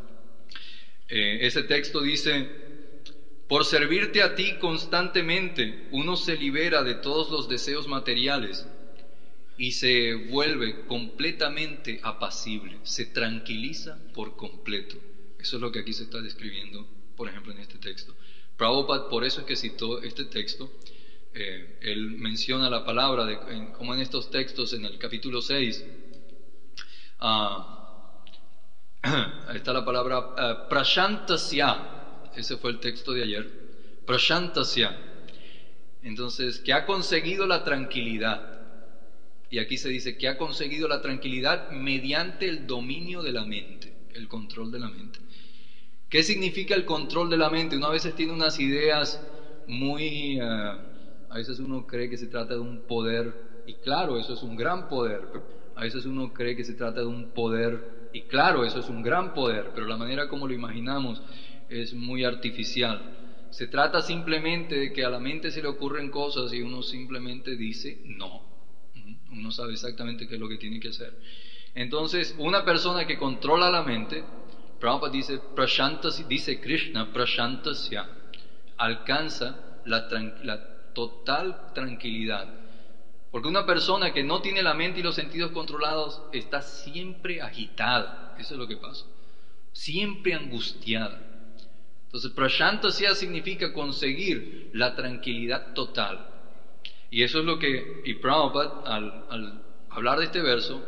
ese texto dice: por servirte a ti constantemente, uno se libera de todos los deseos materiales y se vuelve completamente apacible, se tranquiliza por completo. Eso es lo que aquí se está describiendo, por ejemplo, en este texto. Prabhupada, por eso es que citó este texto. Él menciona la palabra, como en estos textos, en el capítulo 6, está la palabra prashantasya. Ese fue el texto de ayer. Prashantasya. Entonces, que ha conseguido la tranquilidad. Y aquí se dice que ha conseguido la tranquilidad mediante el dominio de la mente, el control de la mente. ¿Qué significa el control de la mente? Uno a veces tiene unas ideas muy... a veces uno cree que se trata de un poder, y claro, eso es un gran poder. A veces uno cree que se trata de un poder, y claro, eso es un gran poder, pero la manera como lo imaginamos es muy artificial. Se trata simplemente de que a la mente se le ocurren cosas y uno simplemente dice no. Uno sabe exactamente qué es lo que tiene que hacer. Entonces, una persona que controla la mente, Prabhupada dice Krishna, prashantasya, alcanza la total tranquilidad. Porque una persona que no tiene la mente y los sentidos controlados está siempre agitada. Eso es lo que pasa. Siempre angustiada. Entonces, prashantasya significa conseguir la tranquilidad total. Y eso es lo que, y Prabhupada, al hablar de este verso,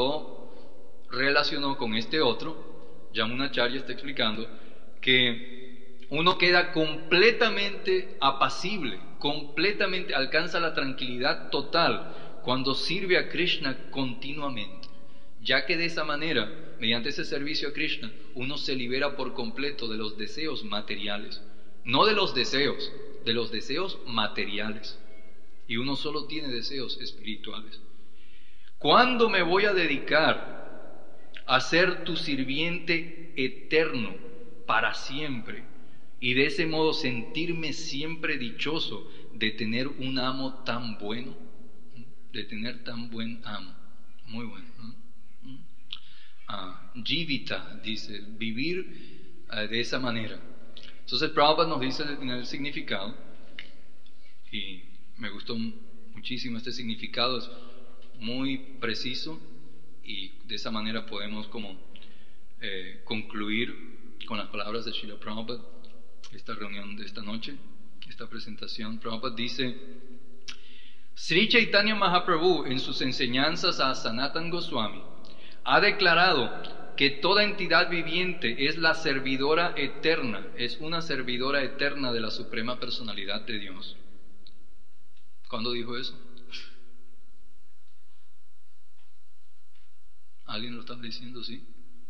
lo relacionó con este otro. Yamunacharya está explicando que uno queda completamente apacible, completamente alcanza la tranquilidad total cuando sirve a Krishna continuamente, ya que de esa manera, mediante ese servicio a Krishna, uno se libera por completo de los deseos materiales, no de los deseos materiales, y uno solo tiene deseos espirituales. ¿Cuándo me voy a dedicar a ser tu sirviente eterno para siempre y de ese modo sentirme siempre dichoso de tener un amo tan bueno, de tener tan buen amo? Muy bueno, ¿no? Jivita, dice, vivir de esa manera. Entonces Prabhupada nos dice en el significado, y me gustó muchísimo este significado, es muy preciso, y de esa manera podemos como concluir con las palabras de Srila Prabhupada esta reunión de esta noche, esta presentación. Prabhupada dice: Sri Chaitanya Mahaprabhu, en sus enseñanzas a Sanatana Goswami, ha declarado que toda entidad viviente es la servidora eterna, es una servidora eterna de la Suprema Personalidad de Dios. ¿Cuándo dijo eso? ¿Alguien lo está diciendo, sí?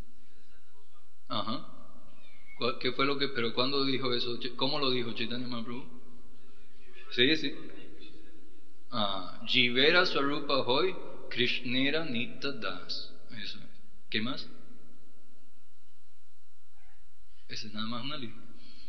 Ajá. ¿Qué fue lo que, pero cuándo dijo eso? ¿Cómo lo dijo Chaitanya Mahaprabhu? Sí. Jivera Swarupa Hoy, Krishnera Nitya Das. Eso. ¿Qué más? Esa es nada más una línea.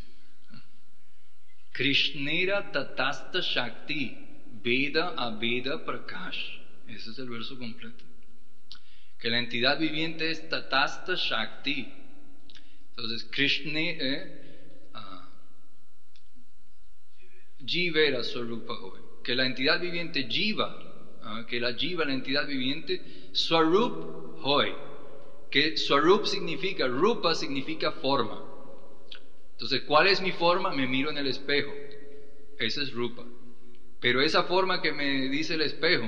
Krishnera Tatasta Shakti, Veda Aveda Prakash. Ese es el verso completo. Que la entidad viviente es Tatasta Shakti. Entonces, Krishna Jivera Swarupa Hoy. Que la entidad viviente Jiva, que la Jiva, la entidad viviente, Swarup Hoy. Que Swarup significa, Rupa significa forma. Entonces, ¿cuál es mi forma? Me miro en el espejo. Esa es Rupa. Pero esa forma que me dice el espejo,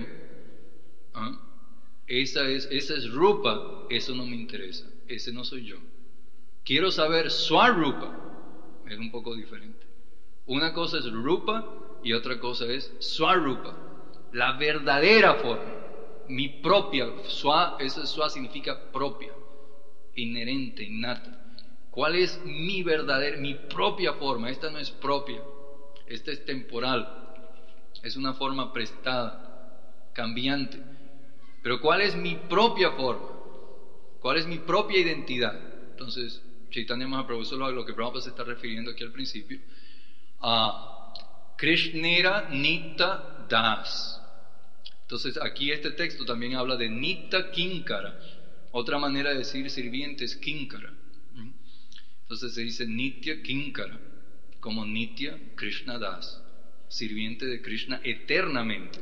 esa es Rupa, eso no me interesa. Ese no soy yo. Quiero saber Swarupa. Es un poco diferente. Una cosa es Rupa y otra cosa es Swarupa. La verdadera forma. Mi propia. Ese Swa significa propia, inherente, innata. ¿Cuál es mi verdadera, mi propia forma? Esta no es propia. Esta es temporal. Es una forma prestada, cambiante. Pero ¿cuál es mi propia forma? ¿Cuál es mi propia identidad? Entonces, Chaitanya Mahaprabhu, eso es lo que Prabhupada se está refiriendo aquí al principio. Krishnera Nitya Das. Entonces, aquí este texto también habla de Nitya Kinkara. Otra manera de decir sirviente es Kinkara. Entonces se dice Nitya Kinkara, como Nitya Krishna Das, sirviente de Krishna eternamente.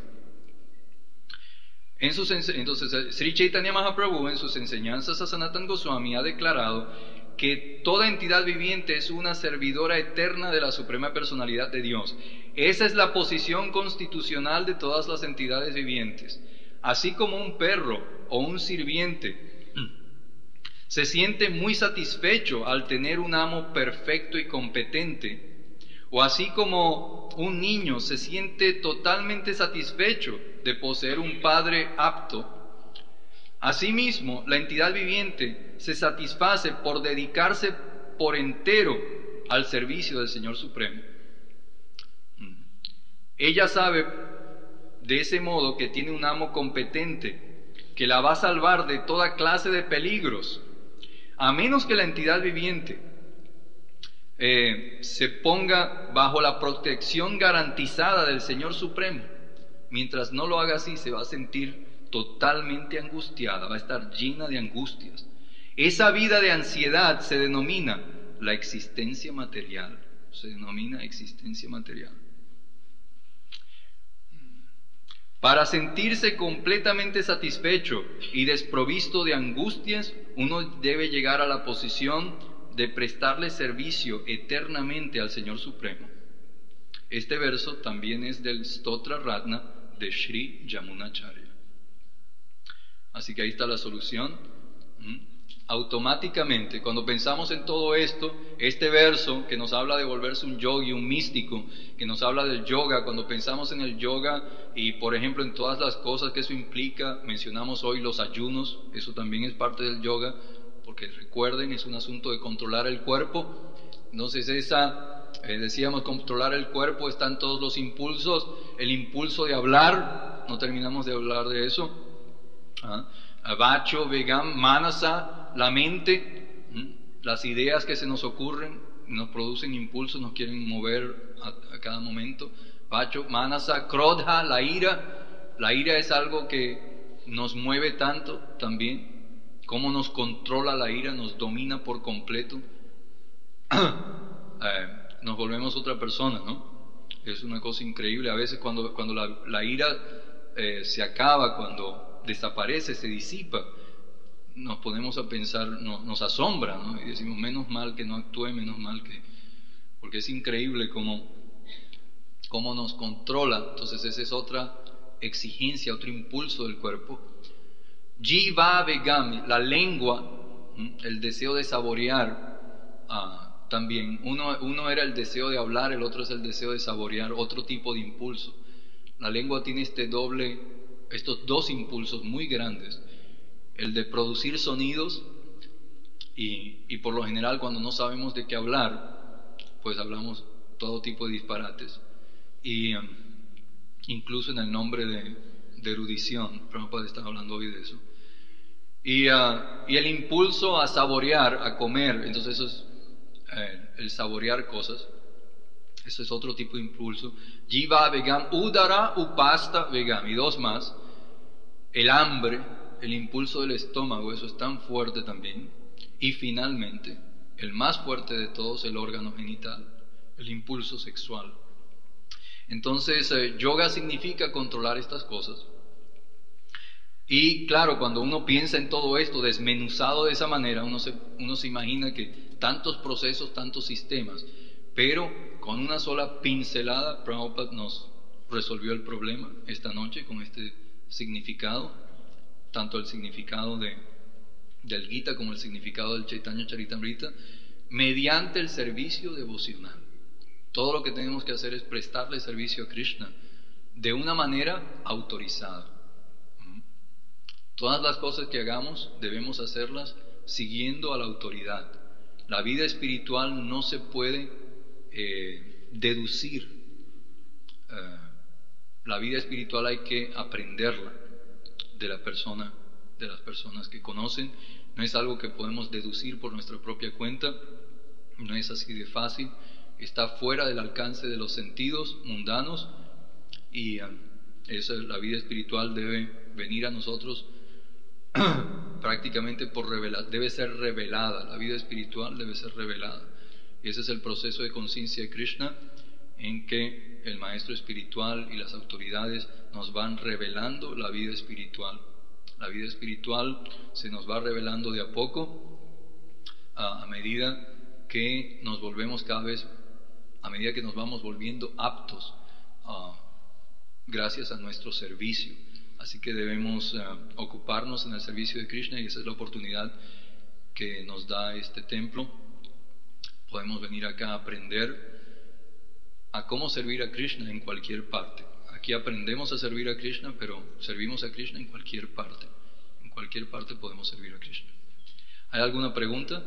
Entonces, Sri Chaitanya Mahaprabhu, en sus enseñanzas a Sanatana Goswami, ha declarado que toda entidad viviente es una servidora eterna de la Suprema Personalidad de Dios. Esa es la posición constitucional de todas las entidades vivientes. Así como un perro o un sirviente se siente muy satisfecho al tener un amo perfecto y competente, o así como un niño se siente totalmente satisfecho de poseer un padre apto, asimismo la entidad viviente se satisface por dedicarse por entero al servicio del Señor Supremo. Ella sabe de ese modo que tiene un amo competente que la va a salvar de toda clase de peligros, a menos que la entidad viviente se ponga bajo la protección garantizada del Señor Supremo. Mientras no lo haga así, se va a sentir totalmente angustiada, va a estar llena de angustias. Esa vida de ansiedad se denomina la existencia material, se denomina existencia material. Para sentirse completamente satisfecho y desprovisto de angustias, uno debe llegar a la posición de prestarle servicio eternamente al Señor Supremo. Este verso también es del Stotra Ratna de Sri Yamunacharya. Así que ahí está la solución. Automáticamente, cuando pensamos en todo esto, este verso que nos habla de volverse un yogi, un místico, que nos habla del yoga, cuando pensamos en el yoga y por ejemplo en todas las cosas que eso implica, mencionamos hoy los ayunos, eso también es parte del yoga, porque recuerden, es un asunto de controlar el cuerpo. Entonces decíamos, controlar el cuerpo, están todos los impulsos, el impulso de hablar, no terminamos de hablar de eso, Vacho, Vegam, Manasa, la mente, las ideas que se nos ocurren, nos producen impulsos, nos quieren mover a cada momento. Vacho, Manasa, Krodha, la ira es algo que nos mueve tanto también. Cómo nos controla la ira, nos domina por completo. Nos volvemos otra persona, ¿no? Es una cosa increíble. A veces cuando la ira se acaba, cuando desaparece, se disipa, nos ponemos a pensar, nos asombra, ¿no? Y decimos, menos mal que no actúe, menos mal que... Porque es increíble cómo nos controla. Entonces esa es otra exigencia, otro impulso del cuerpo. Jiva Vegami, la lengua, el deseo de saborear, también. Uno era el deseo de hablar, el otro es el deseo de saborear, otro tipo de impulso. La lengua tiene estos dos impulsos muy grandes, el de producir sonidos y por lo general cuando no sabemos de qué hablar, pues hablamos todo tipo de disparates, y incluso en el nombre de erudición. Prabhupada está hablando hoy de eso, y el impulso a saborear, a comer. Entonces eso es el saborear cosas. Eso es otro tipo de impulso. Jiva Vegam, Udara Upasta Vegam, y dos más. El hambre, el impulso del estómago, eso es tan fuerte también. Y finalmente, el más fuerte de todos, el órgano genital, el impulso sexual. Entonces, yoga significa controlar estas cosas. Y claro, cuando uno piensa en todo esto desmenuzado de esa manera, uno se imagina que tantos procesos, tantos sistemas, pero con una sola pincelada, Prabhupada nos resolvió el problema esta noche con este significado, tanto el significado del Gita como el significado del Chaitanya Charitamrita, mediante el servicio devocional. Todo lo que tenemos que hacer es prestarle servicio a Krishna de una manera autorizada. Todas las cosas que hagamos debemos hacerlas siguiendo a la autoridad. La vida espiritual no se puede deducir. La vida espiritual hay que aprenderla de las personas que conocen. No es algo que podemos deducir por nuestra propia cuenta, no es así de fácil, está fuera del alcance de los sentidos mundanos, y la vida espiritual debe venir a nosotros prácticamente debe ser revelada. La vida espiritual debe ser revelada, y ese es el proceso de conciencia de Krishna, en que el maestro espiritual y las autoridades nos van revelando la vida espiritual. La vida espiritual se nos va revelando de a poco, a medida que nos volvemos cada vez, a medida que nos vamos volviendo aptos gracias a nuestro servicio. Así que debemos ocuparnos en el servicio de Krishna, y esa es la oportunidad que nos da este templo. Podemos venir acá a aprender a cómo servir a Krishna en cualquier parte. Aquí aprendemos a servir a Krishna, pero servimos a Krishna en cualquier parte. En cualquier parte podemos servir a Krishna. ¿Hay alguna pregunta?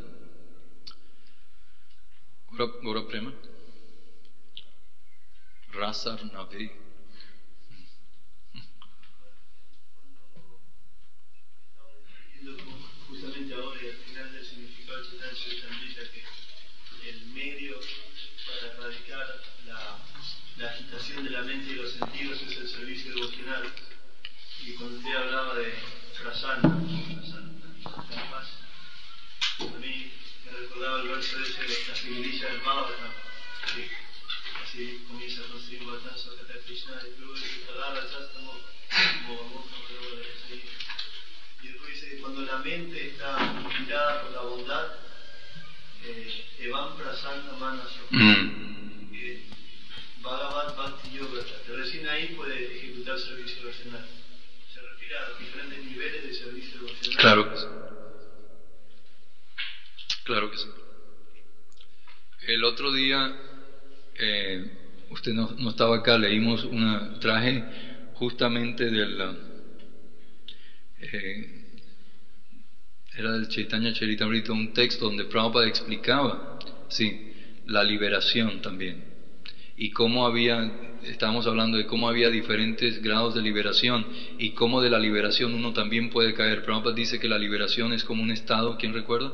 Gora Prema. Rasar Navi. Justamente ahora y al final del significado del Chaitanya Charitamrita, que el medio para erradicar la agitación de la mente y los sentidos es el servicio devocional. Y cuando usted hablaba de Prasana, además, a mí me recordaba el verso ese de la seguidilla del Bhagavatam, que así comienza con Sri Bhagavatam Sakata Krishna y luego dice Tadara Chastamo y después dice que cuando la mente está inspirada por la bondad, Evam Prasana Manasa, Bhagavat Bhakti Yoga, que recién ahí puede ejecutar servicio devocional. Se refiere a los diferentes niveles de servicio devocional. Claro que sí. Claro que sí. El otro día, usted no estaba acá, leímos traje justamente era del Chaitanya Charitamrita, un texto donde Prabhupada explicaba, sí, la liberación también. Y cómo estábamos hablando de cómo había diferentes grados de liberación y cómo de la liberación uno también puede caer. Prabhupada dice que la liberación es como un estado, ¿quién recuerda?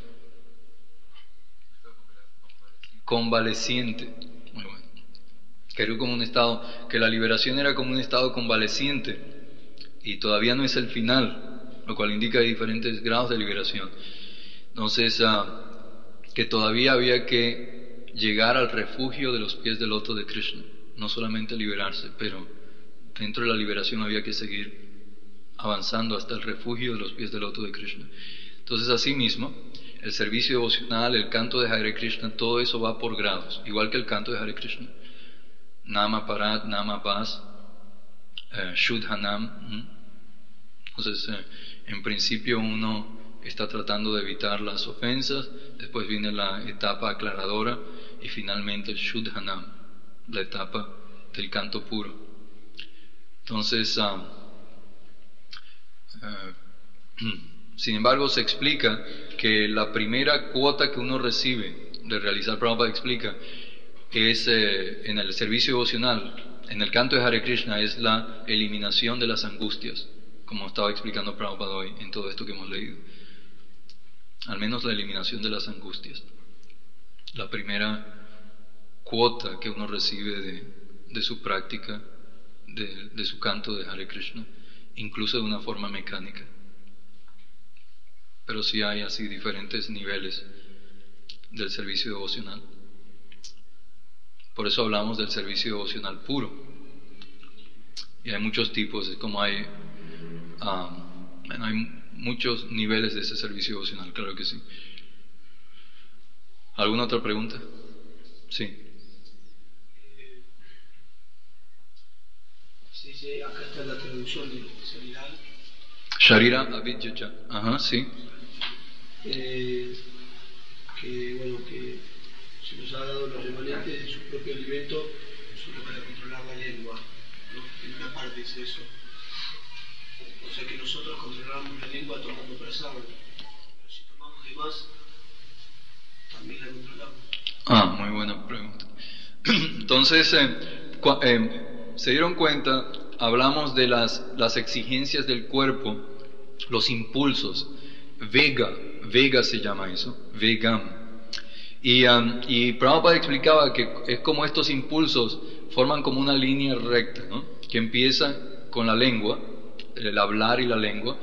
Convaleciente. Muy bueno. Que como un estado, que la liberación era como un estado convaleciente y todavía no es el final, lo cual indica diferentes grados de liberación. Entonces, que todavía había que llegar al refugio de los pies del loto de Krishna, no solamente liberarse, pero dentro de la liberación había que seguir avanzando hasta el refugio de los pies del loto de Krishna. Entonces, asimismo, el servicio devocional, el canto de Hare Krishna, todo eso va por grados, igual que el canto de Hare Krishna. Nama Parat, Nama Bas, Shudhanam. Entonces, en principio uno está tratando de evitar las ofensas, después viene la etapa aclaradora y finalmente el Shudhanam, la etapa del canto puro. Entonces, sin embargo, se explica que la primera cuota que uno recibe de realizar, Prabhupada explica, es en el servicio devocional, en el canto de Hare Krishna, es la eliminación de las angustias, como estaba explicando Prabhupada hoy en todo esto que hemos leído. Al menos la eliminación de las angustias. La primera cuota que uno recibe de su práctica, de su canto de Hare Krishna, incluso de una forma mecánica. Pero sí hay así diferentes niveles del servicio devocional. Por eso hablamos del servicio devocional puro. Y hay muchos tipos, es como hay muchos niveles de ese servicio devocional, claro que sí. ¿Alguna otra pregunta? Sí. Sí, acá está la traducción de Saridal. Sharira Avidyacha. Ajá, sí. Que se nos ha dado los remanentes de su propio alimento solo para controlar la lengua, ¿no? En una parte dice eso. O sea que nosotros controlamos la lengua tomando prasada, pero si tomamos de más, también la controlamos. Muy buena pregunta. Entonces, se dieron cuenta, hablamos de las exigencias del cuerpo, los impulsos. Vega se llama eso, Vegam. Y Prabhupada explicaba que es como estos impulsos forman como una línea recta, ¿no? Que empieza con la lengua, el hablar y la lengua.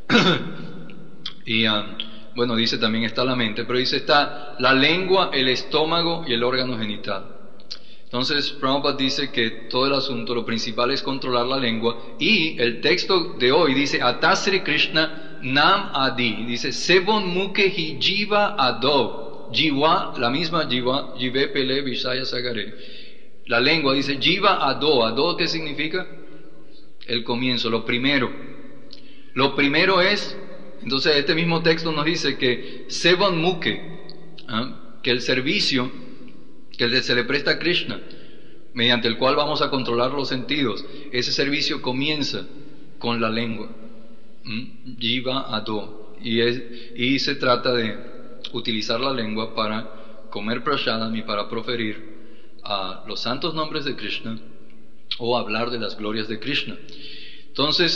Y bueno, dice también está la mente, pero dice está la lengua, el estómago y el órgano genital. Entonces, Prabhupada dice que todo el asunto, lo principal es controlar la lengua, y el texto de hoy dice, Atasri Krishna Nam Adi, dice, Sebon Mukhe Hi Jiva Ado, Jiva, la misma Jiva, Jive Pele Vishaya Sagare. La lengua dice, Jiva Ado, Ado, ¿qué significa? El comienzo, lo primero. Lo primero es, entonces este mismo texto nos dice que Sebon Mukhe, que el servicio que se le presta a Krishna, mediante el cual vamos a controlar los sentidos, ese servicio comienza con la lengua, Jiva Ado, y se trata de utilizar la lengua para comer prasadam y para proferir a los santos nombres de Krishna o hablar de las glorias de Krishna. Entonces,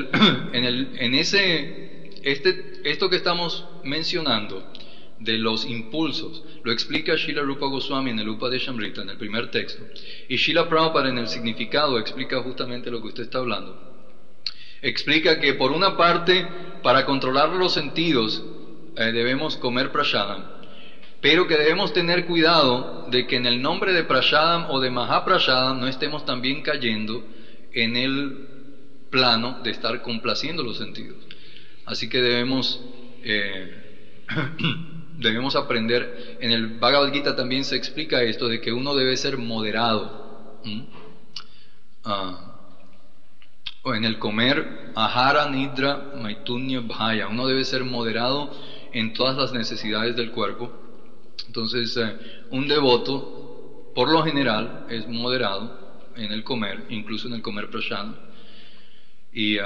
esto que estamos mencionando de los impulsos, lo explica Srila Rupa Goswami en el Upadeshamrita, en el primer texto, y Srila Prabhupada en el significado explica justamente lo que usted está hablando. Explica que por una parte, para controlar los sentidos, debemos comer prasadam, pero que debemos tener cuidado de que en el nombre de prasadam o de mahaprasadam no estemos también cayendo en el plano de estar complaciendo los sentidos. Así que debemos aprender. En el Bhagavad Gita también se explica esto de que uno debe ser moderado o en el comer, ahara nidra maitunya bhaya, uno debe ser moderado en todas las necesidades del cuerpo. Entonces un devoto por lo general es moderado en el comer, incluso en el comer prasadam, y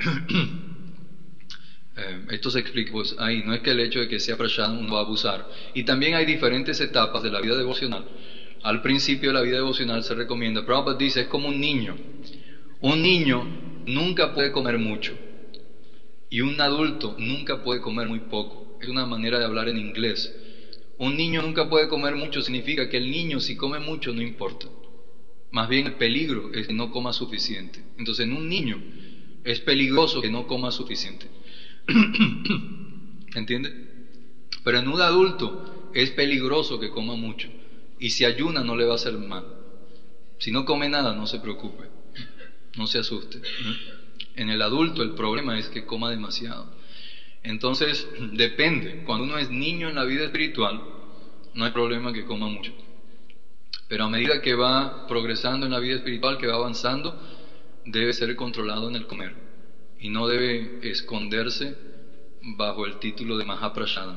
esto se explica, pues ahí no es que el hecho de que sea prasadam uno va a abusar. Y también hay diferentes etapas de la vida devocional. Al principio de la vida devocional se recomienda, Prabhupada dice, es como un niño. Un niño nunca puede comer mucho y un adulto nunca puede comer muy poco. Es una manera de hablar en inglés. Un niño nunca puede comer mucho significa que el niño, si come mucho, no importa. Más bien el peligro es que no coma suficiente. Entonces en un niño es peligroso que no coma suficiente. ¿Entiende? Pero en un adulto es peligroso que coma mucho, y si ayuna no le va a hacer mal. Si no come nada, no se preocupe, no se asuste. En el adulto el problema es que coma demasiado. Entonces depende. Cuando uno es niño en la vida espiritual no hay problema que coma mucho, pero a medida que va progresando en la vida espiritual, que va avanzando, debe ser controlado en el comer y no debe esconderse bajo el título de Mahaprasadam.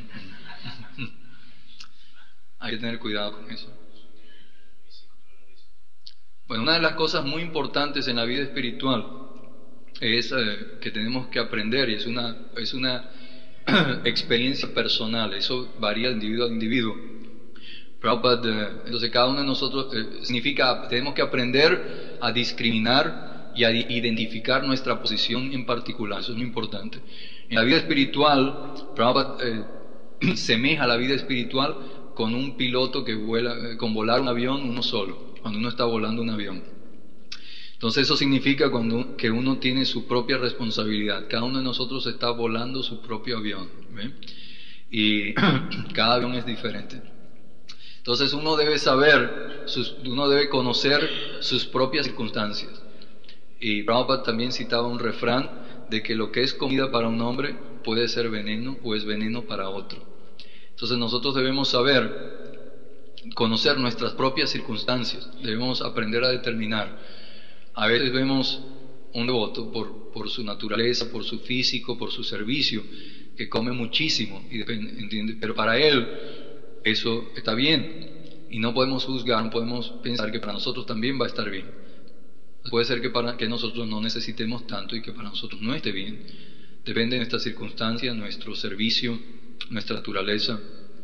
Hay que tener cuidado con eso. Bueno, una de las cosas muy importantes en la vida espiritual es que tenemos que aprender, y es una experiencia personal, eso varía de individuo a individuo. Prabhupada, entonces cada uno de nosotros significa, tenemos que aprender a discriminar y a identificar nuestra posición en particular. Eso es muy importante. En la vida espiritual, Prabhupada semeja la vida espiritual con un piloto que vuela, con volar un avión uno solo, cuando uno está volando un avión. Entonces eso significa que uno tiene su propia responsabilidad. Cada uno de nosotros está volando su propio avión, ¿ve? Y cada avión es diferente. Entonces uno debe uno debe conocer sus propias circunstancias. Y Prabhupada también citaba un refrán de que lo que es comida para un hombre puede ser veneno o es veneno para otro. Entonces nosotros debemos conocer nuestras propias circunstancias, debemos aprender a determinar. A veces vemos un devoto por su naturaleza, por su físico, por su servicio, que come muchísimo, ¿entiende? Pero para él eso está bien y no podemos juzgar, no podemos pensar que para nosotros también va a estar bien. Puede ser que nosotros no necesitemos tanto y que para nosotros no esté bien. Depende de nuestra circunstancia, nuestro servicio, nuestra naturaleza.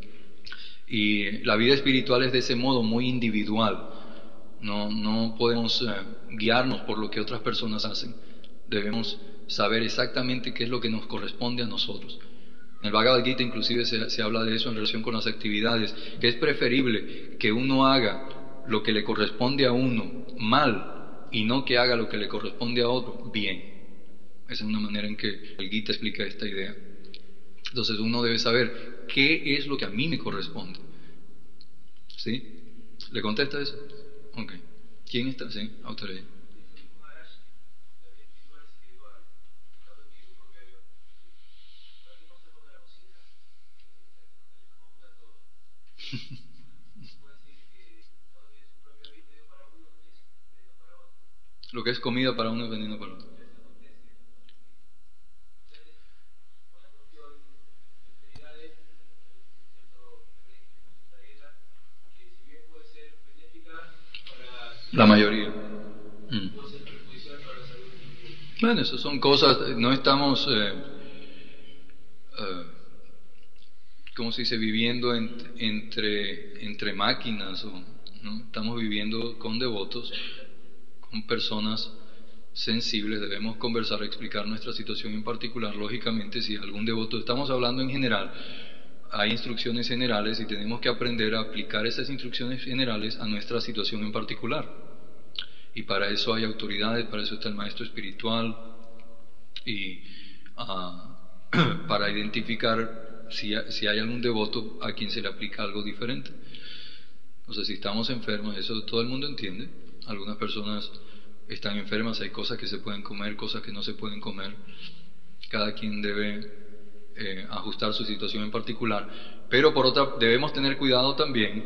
Y la vida espiritual es de ese modo muy individual. No podemos guiarnos por lo que otras personas hacen. Debemos saber exactamente qué es lo que nos corresponde a nosotros. En el Bhagavad Gita inclusive se habla de eso en relación con las actividades, que es preferible que uno haga lo que le corresponde a uno mal y no que haga lo que le corresponde a otro bien. Esa es una manera en que el Gita explica esta idea. Entonces uno debe saber qué es lo que a mí me corresponde. ¿Sí? ¿Le contesta eso? Ok. ¿Quién está? Sí, autoridad. Lo que es comida para uno es veneno para otro. La mayoría. Bueno, eso son cosas, no estamos, ¿cómo se dice?, viviendo entre máquinas, ¿no? Estamos viviendo con devotos, con personas sensibles, debemos conversar, explicar nuestra situación en particular. Lógicamente, si algún devoto, estamos hablando en general, hay instrucciones generales y tenemos que aprender a aplicar esas instrucciones generales a nuestra situación en particular. Y para eso hay autoridades, para eso está el maestro espiritual y para identificar si hay algún devoto a quien se le aplica algo diferente. Entonces, si estamos enfermos, eso todo el mundo entiende. Algunas personas están enfermas, hay cosas que se pueden comer, cosas que no se pueden comer. Cada quien debe ajustar su situación en particular. Pero por otra, debemos tener cuidado también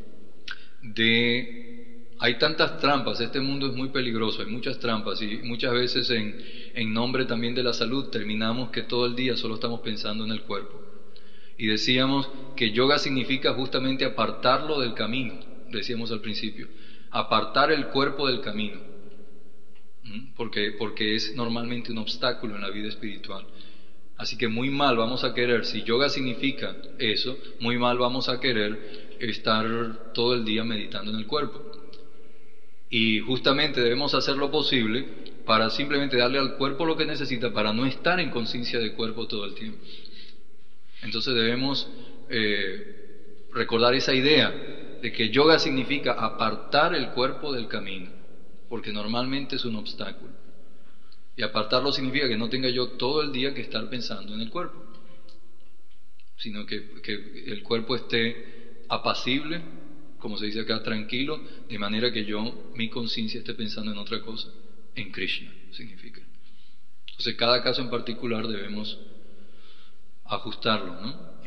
hay tantas trampas, este mundo es muy peligroso, hay muchas trampas y muchas veces en nombre también de la salud terminamos que todo el día solo estamos pensando en el cuerpo. Y decíamos que yoga significa justamente apartarlo del camino, decíamos al principio, apartar el cuerpo del camino, porque es normalmente un obstáculo en la vida espiritual. Así que muy mal vamos a querer, si yoga significa eso, muy mal vamos a querer estar todo el día meditando en el cuerpo. Y justamente debemos hacer lo posible para simplemente darle al cuerpo lo que necesita para no estar en conciencia del cuerpo todo el tiempo. Entonces debemos recordar esa idea de que yoga significa apartar el cuerpo del camino, porque normalmente es un obstáculo. Y apartarlo significa que no tenga yo todo el día que estar pensando en el cuerpo, sino que el cuerpo esté apacible, como se dice acá, tranquilo, de manera que mi conciencia esté pensando en otra cosa, en Krishna significa. Entonces cada caso en particular debemos ajustarlo, ¿no?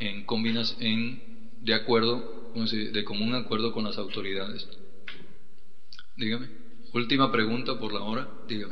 De común acuerdo con las autoridades. Dígame. Última pregunta por la hora, dígame.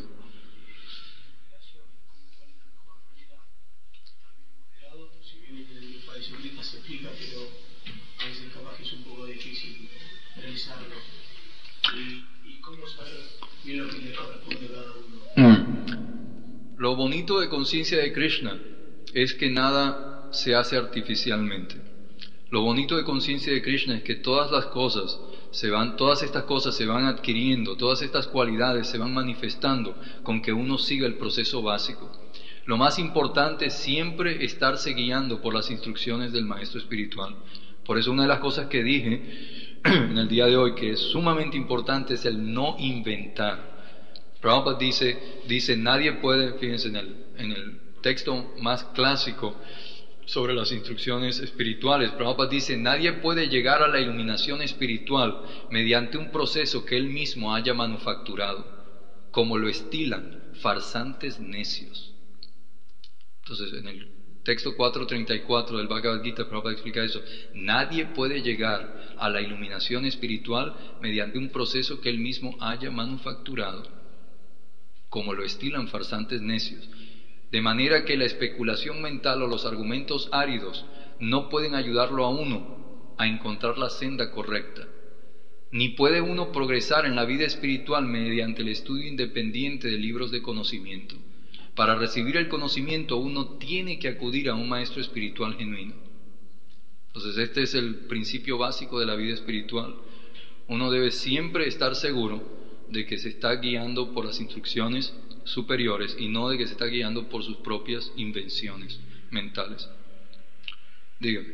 Se explica, pero a veces capaz que es un poco difícil realizarlo. ¿Y cómo saber bien lo que le corresponde a cada uno? Lo bonito de conciencia de Krishna es que nada se hace artificialmente. Lo bonito de conciencia de Krishna es que todas estas cosas se van adquiriendo, todas estas cualidades se van manifestando con que uno siga el proceso básico. Lo más importante es siempre estarse guiando por las instrucciones del maestro espiritual. Por eso una de las cosas que dije en el día de hoy que es sumamente importante es el no inventar. Prabhupada dice nadie puede, fíjense en el texto más clásico sobre las instrucciones espirituales, Prabhupada dice nadie puede llegar a la iluminación espiritual mediante un proceso que él mismo haya manufacturado, como lo estilan farsantes necios. Entonces, en el texto 4.34 del Bhagavad Gita, Prabhupada explica eso. Nadie puede llegar a la iluminación espiritual mediante un proceso que él mismo haya manufacturado, como lo estilan farsantes necios. De manera que la especulación mental o los argumentos áridos no pueden ayudarlo a uno a encontrar la senda correcta. Ni puede uno progresar en la vida espiritual mediante el estudio independiente de libros de conocimiento. Para recibir el conocimiento uno tiene que acudir a un maestro espiritual genuino. Entonces este es el principio básico de la vida espiritual. Uno debe siempre estar seguro de que se está guiando por las instrucciones superiores y no de que se está guiando por sus propias invenciones mentales. Dígame.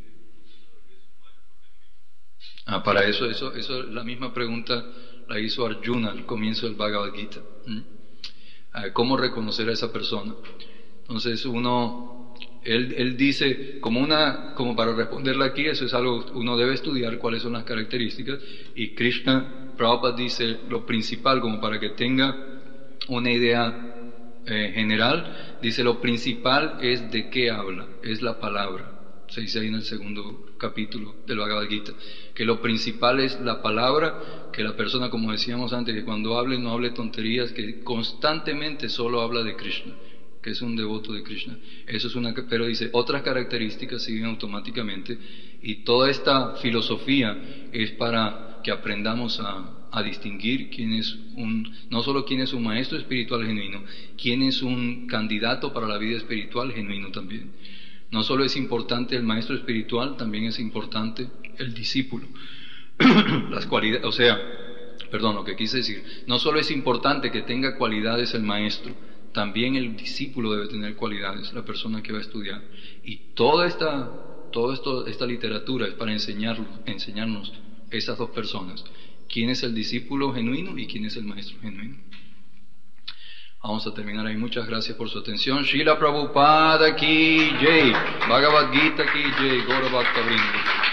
Para eso la misma pregunta la hizo Arjuna al comienzo del Bhagavad Gita. ¿Cómo reconocer a esa persona? Entonces uno Él dice, como para responderle aquí, eso es algo, uno debe estudiar cuáles son las características, y Krishna Prabhupada dice lo principal, como para que tenga una idea general, dice lo principal es de qué habla, es la palabra. Se dice ahí en el segundo capítulo del Bhagavad Gita, que lo principal es la palabra, que la persona, como decíamos antes, que cuando hable no hable tonterías, que constantemente solo habla de Krishna, que es un devoto de Krishna. Eso es pero dice, otras características siguen automáticamente, y toda esta filosofía es para que aprendamos a distinguir quién es no solo quién es un maestro espiritual genuino, quién es un candidato para la vida espiritual genuino también. No solo es importante el maestro espiritual, también es importante el discípulo. Las cualidades, lo que quise decir, no solo es importante que tenga cualidades el maestro, también el discípulo debe tener cualidades, la persona que va a estudiar. Y toda esta literatura es para enseñarnos esas dos personas, quién es el discípulo genuino y quién es el maestro genuino. Vamos a terminar ahí. Muchas gracias por su atención. Srila Prabhupada ki jai, Bhagavad Gita ki jai, Gaura Bhakta Vrinda.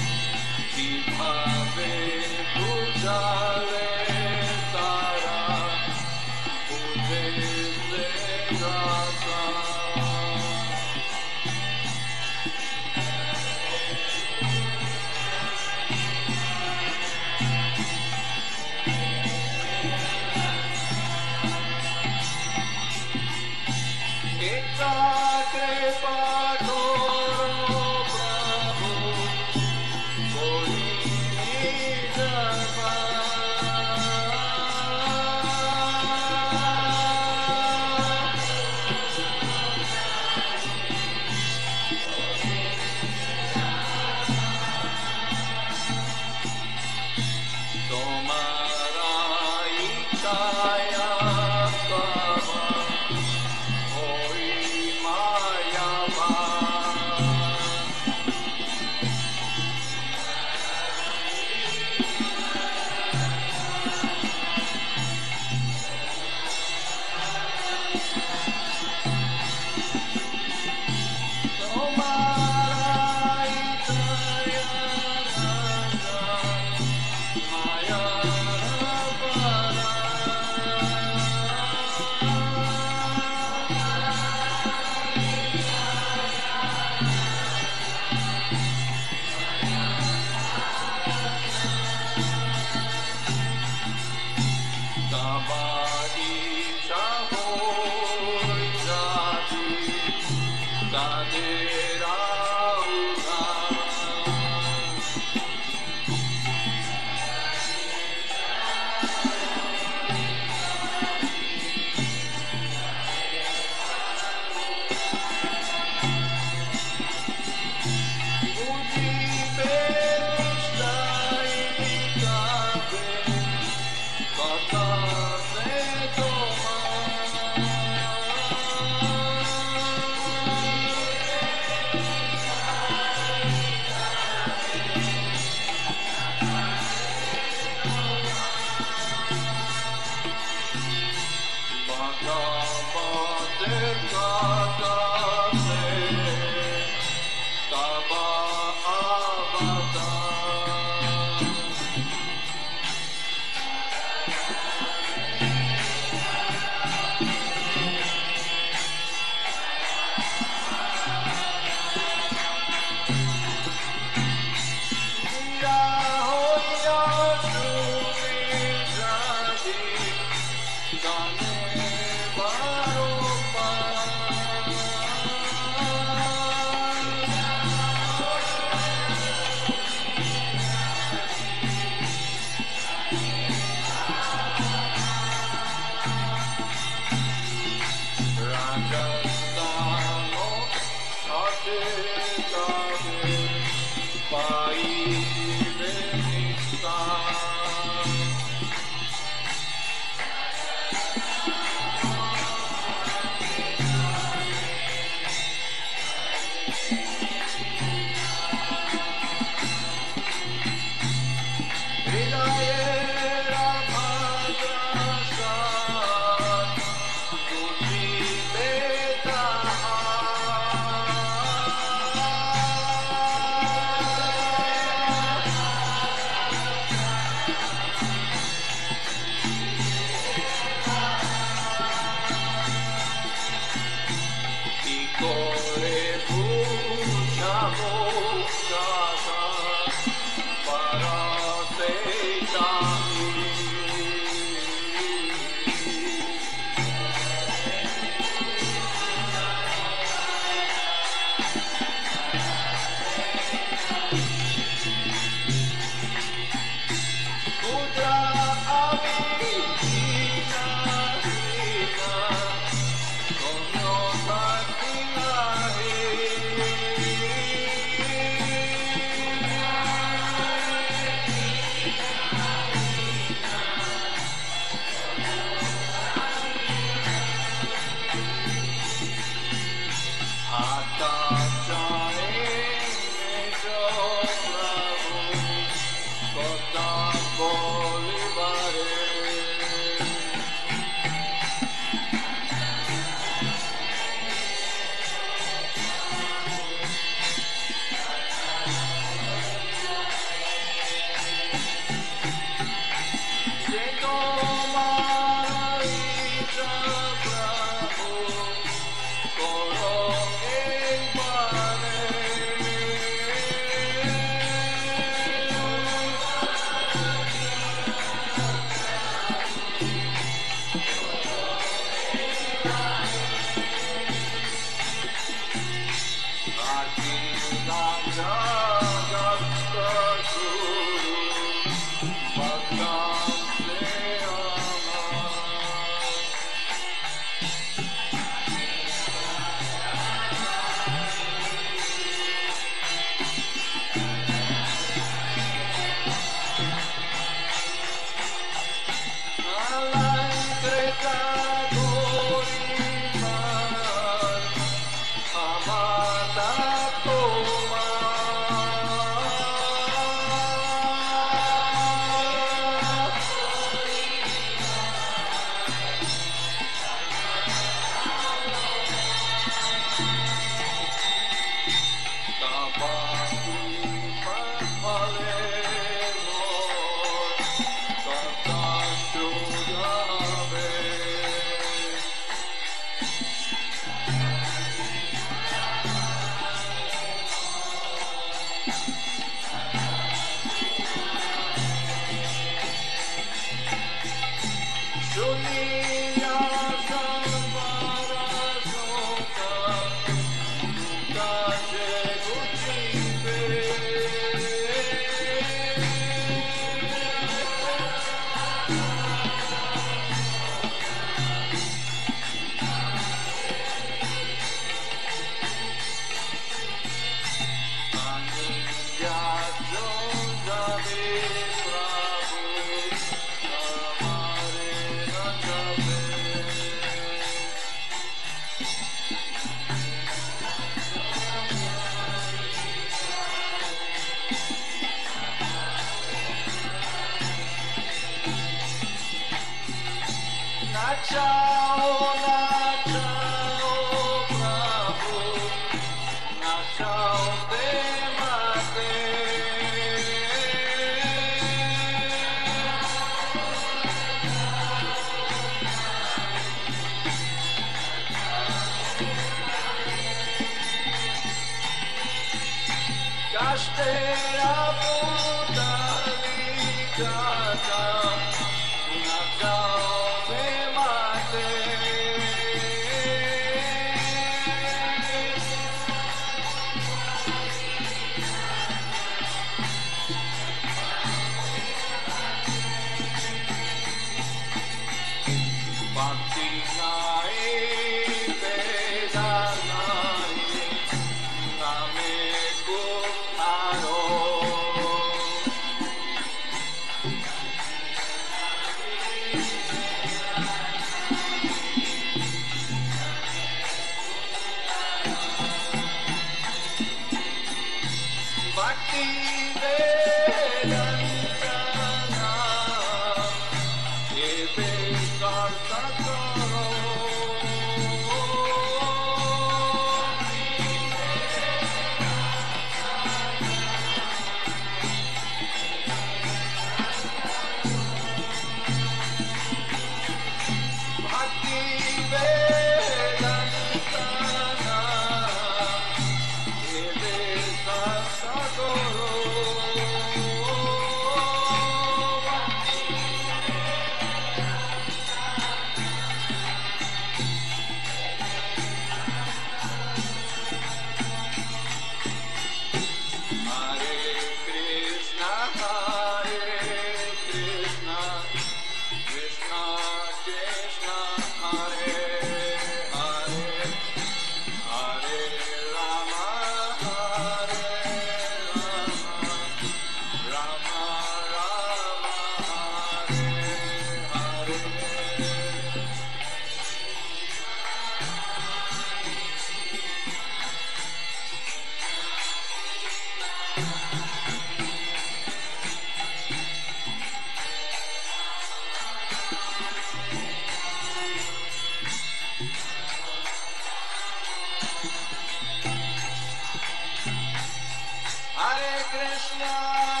Krishna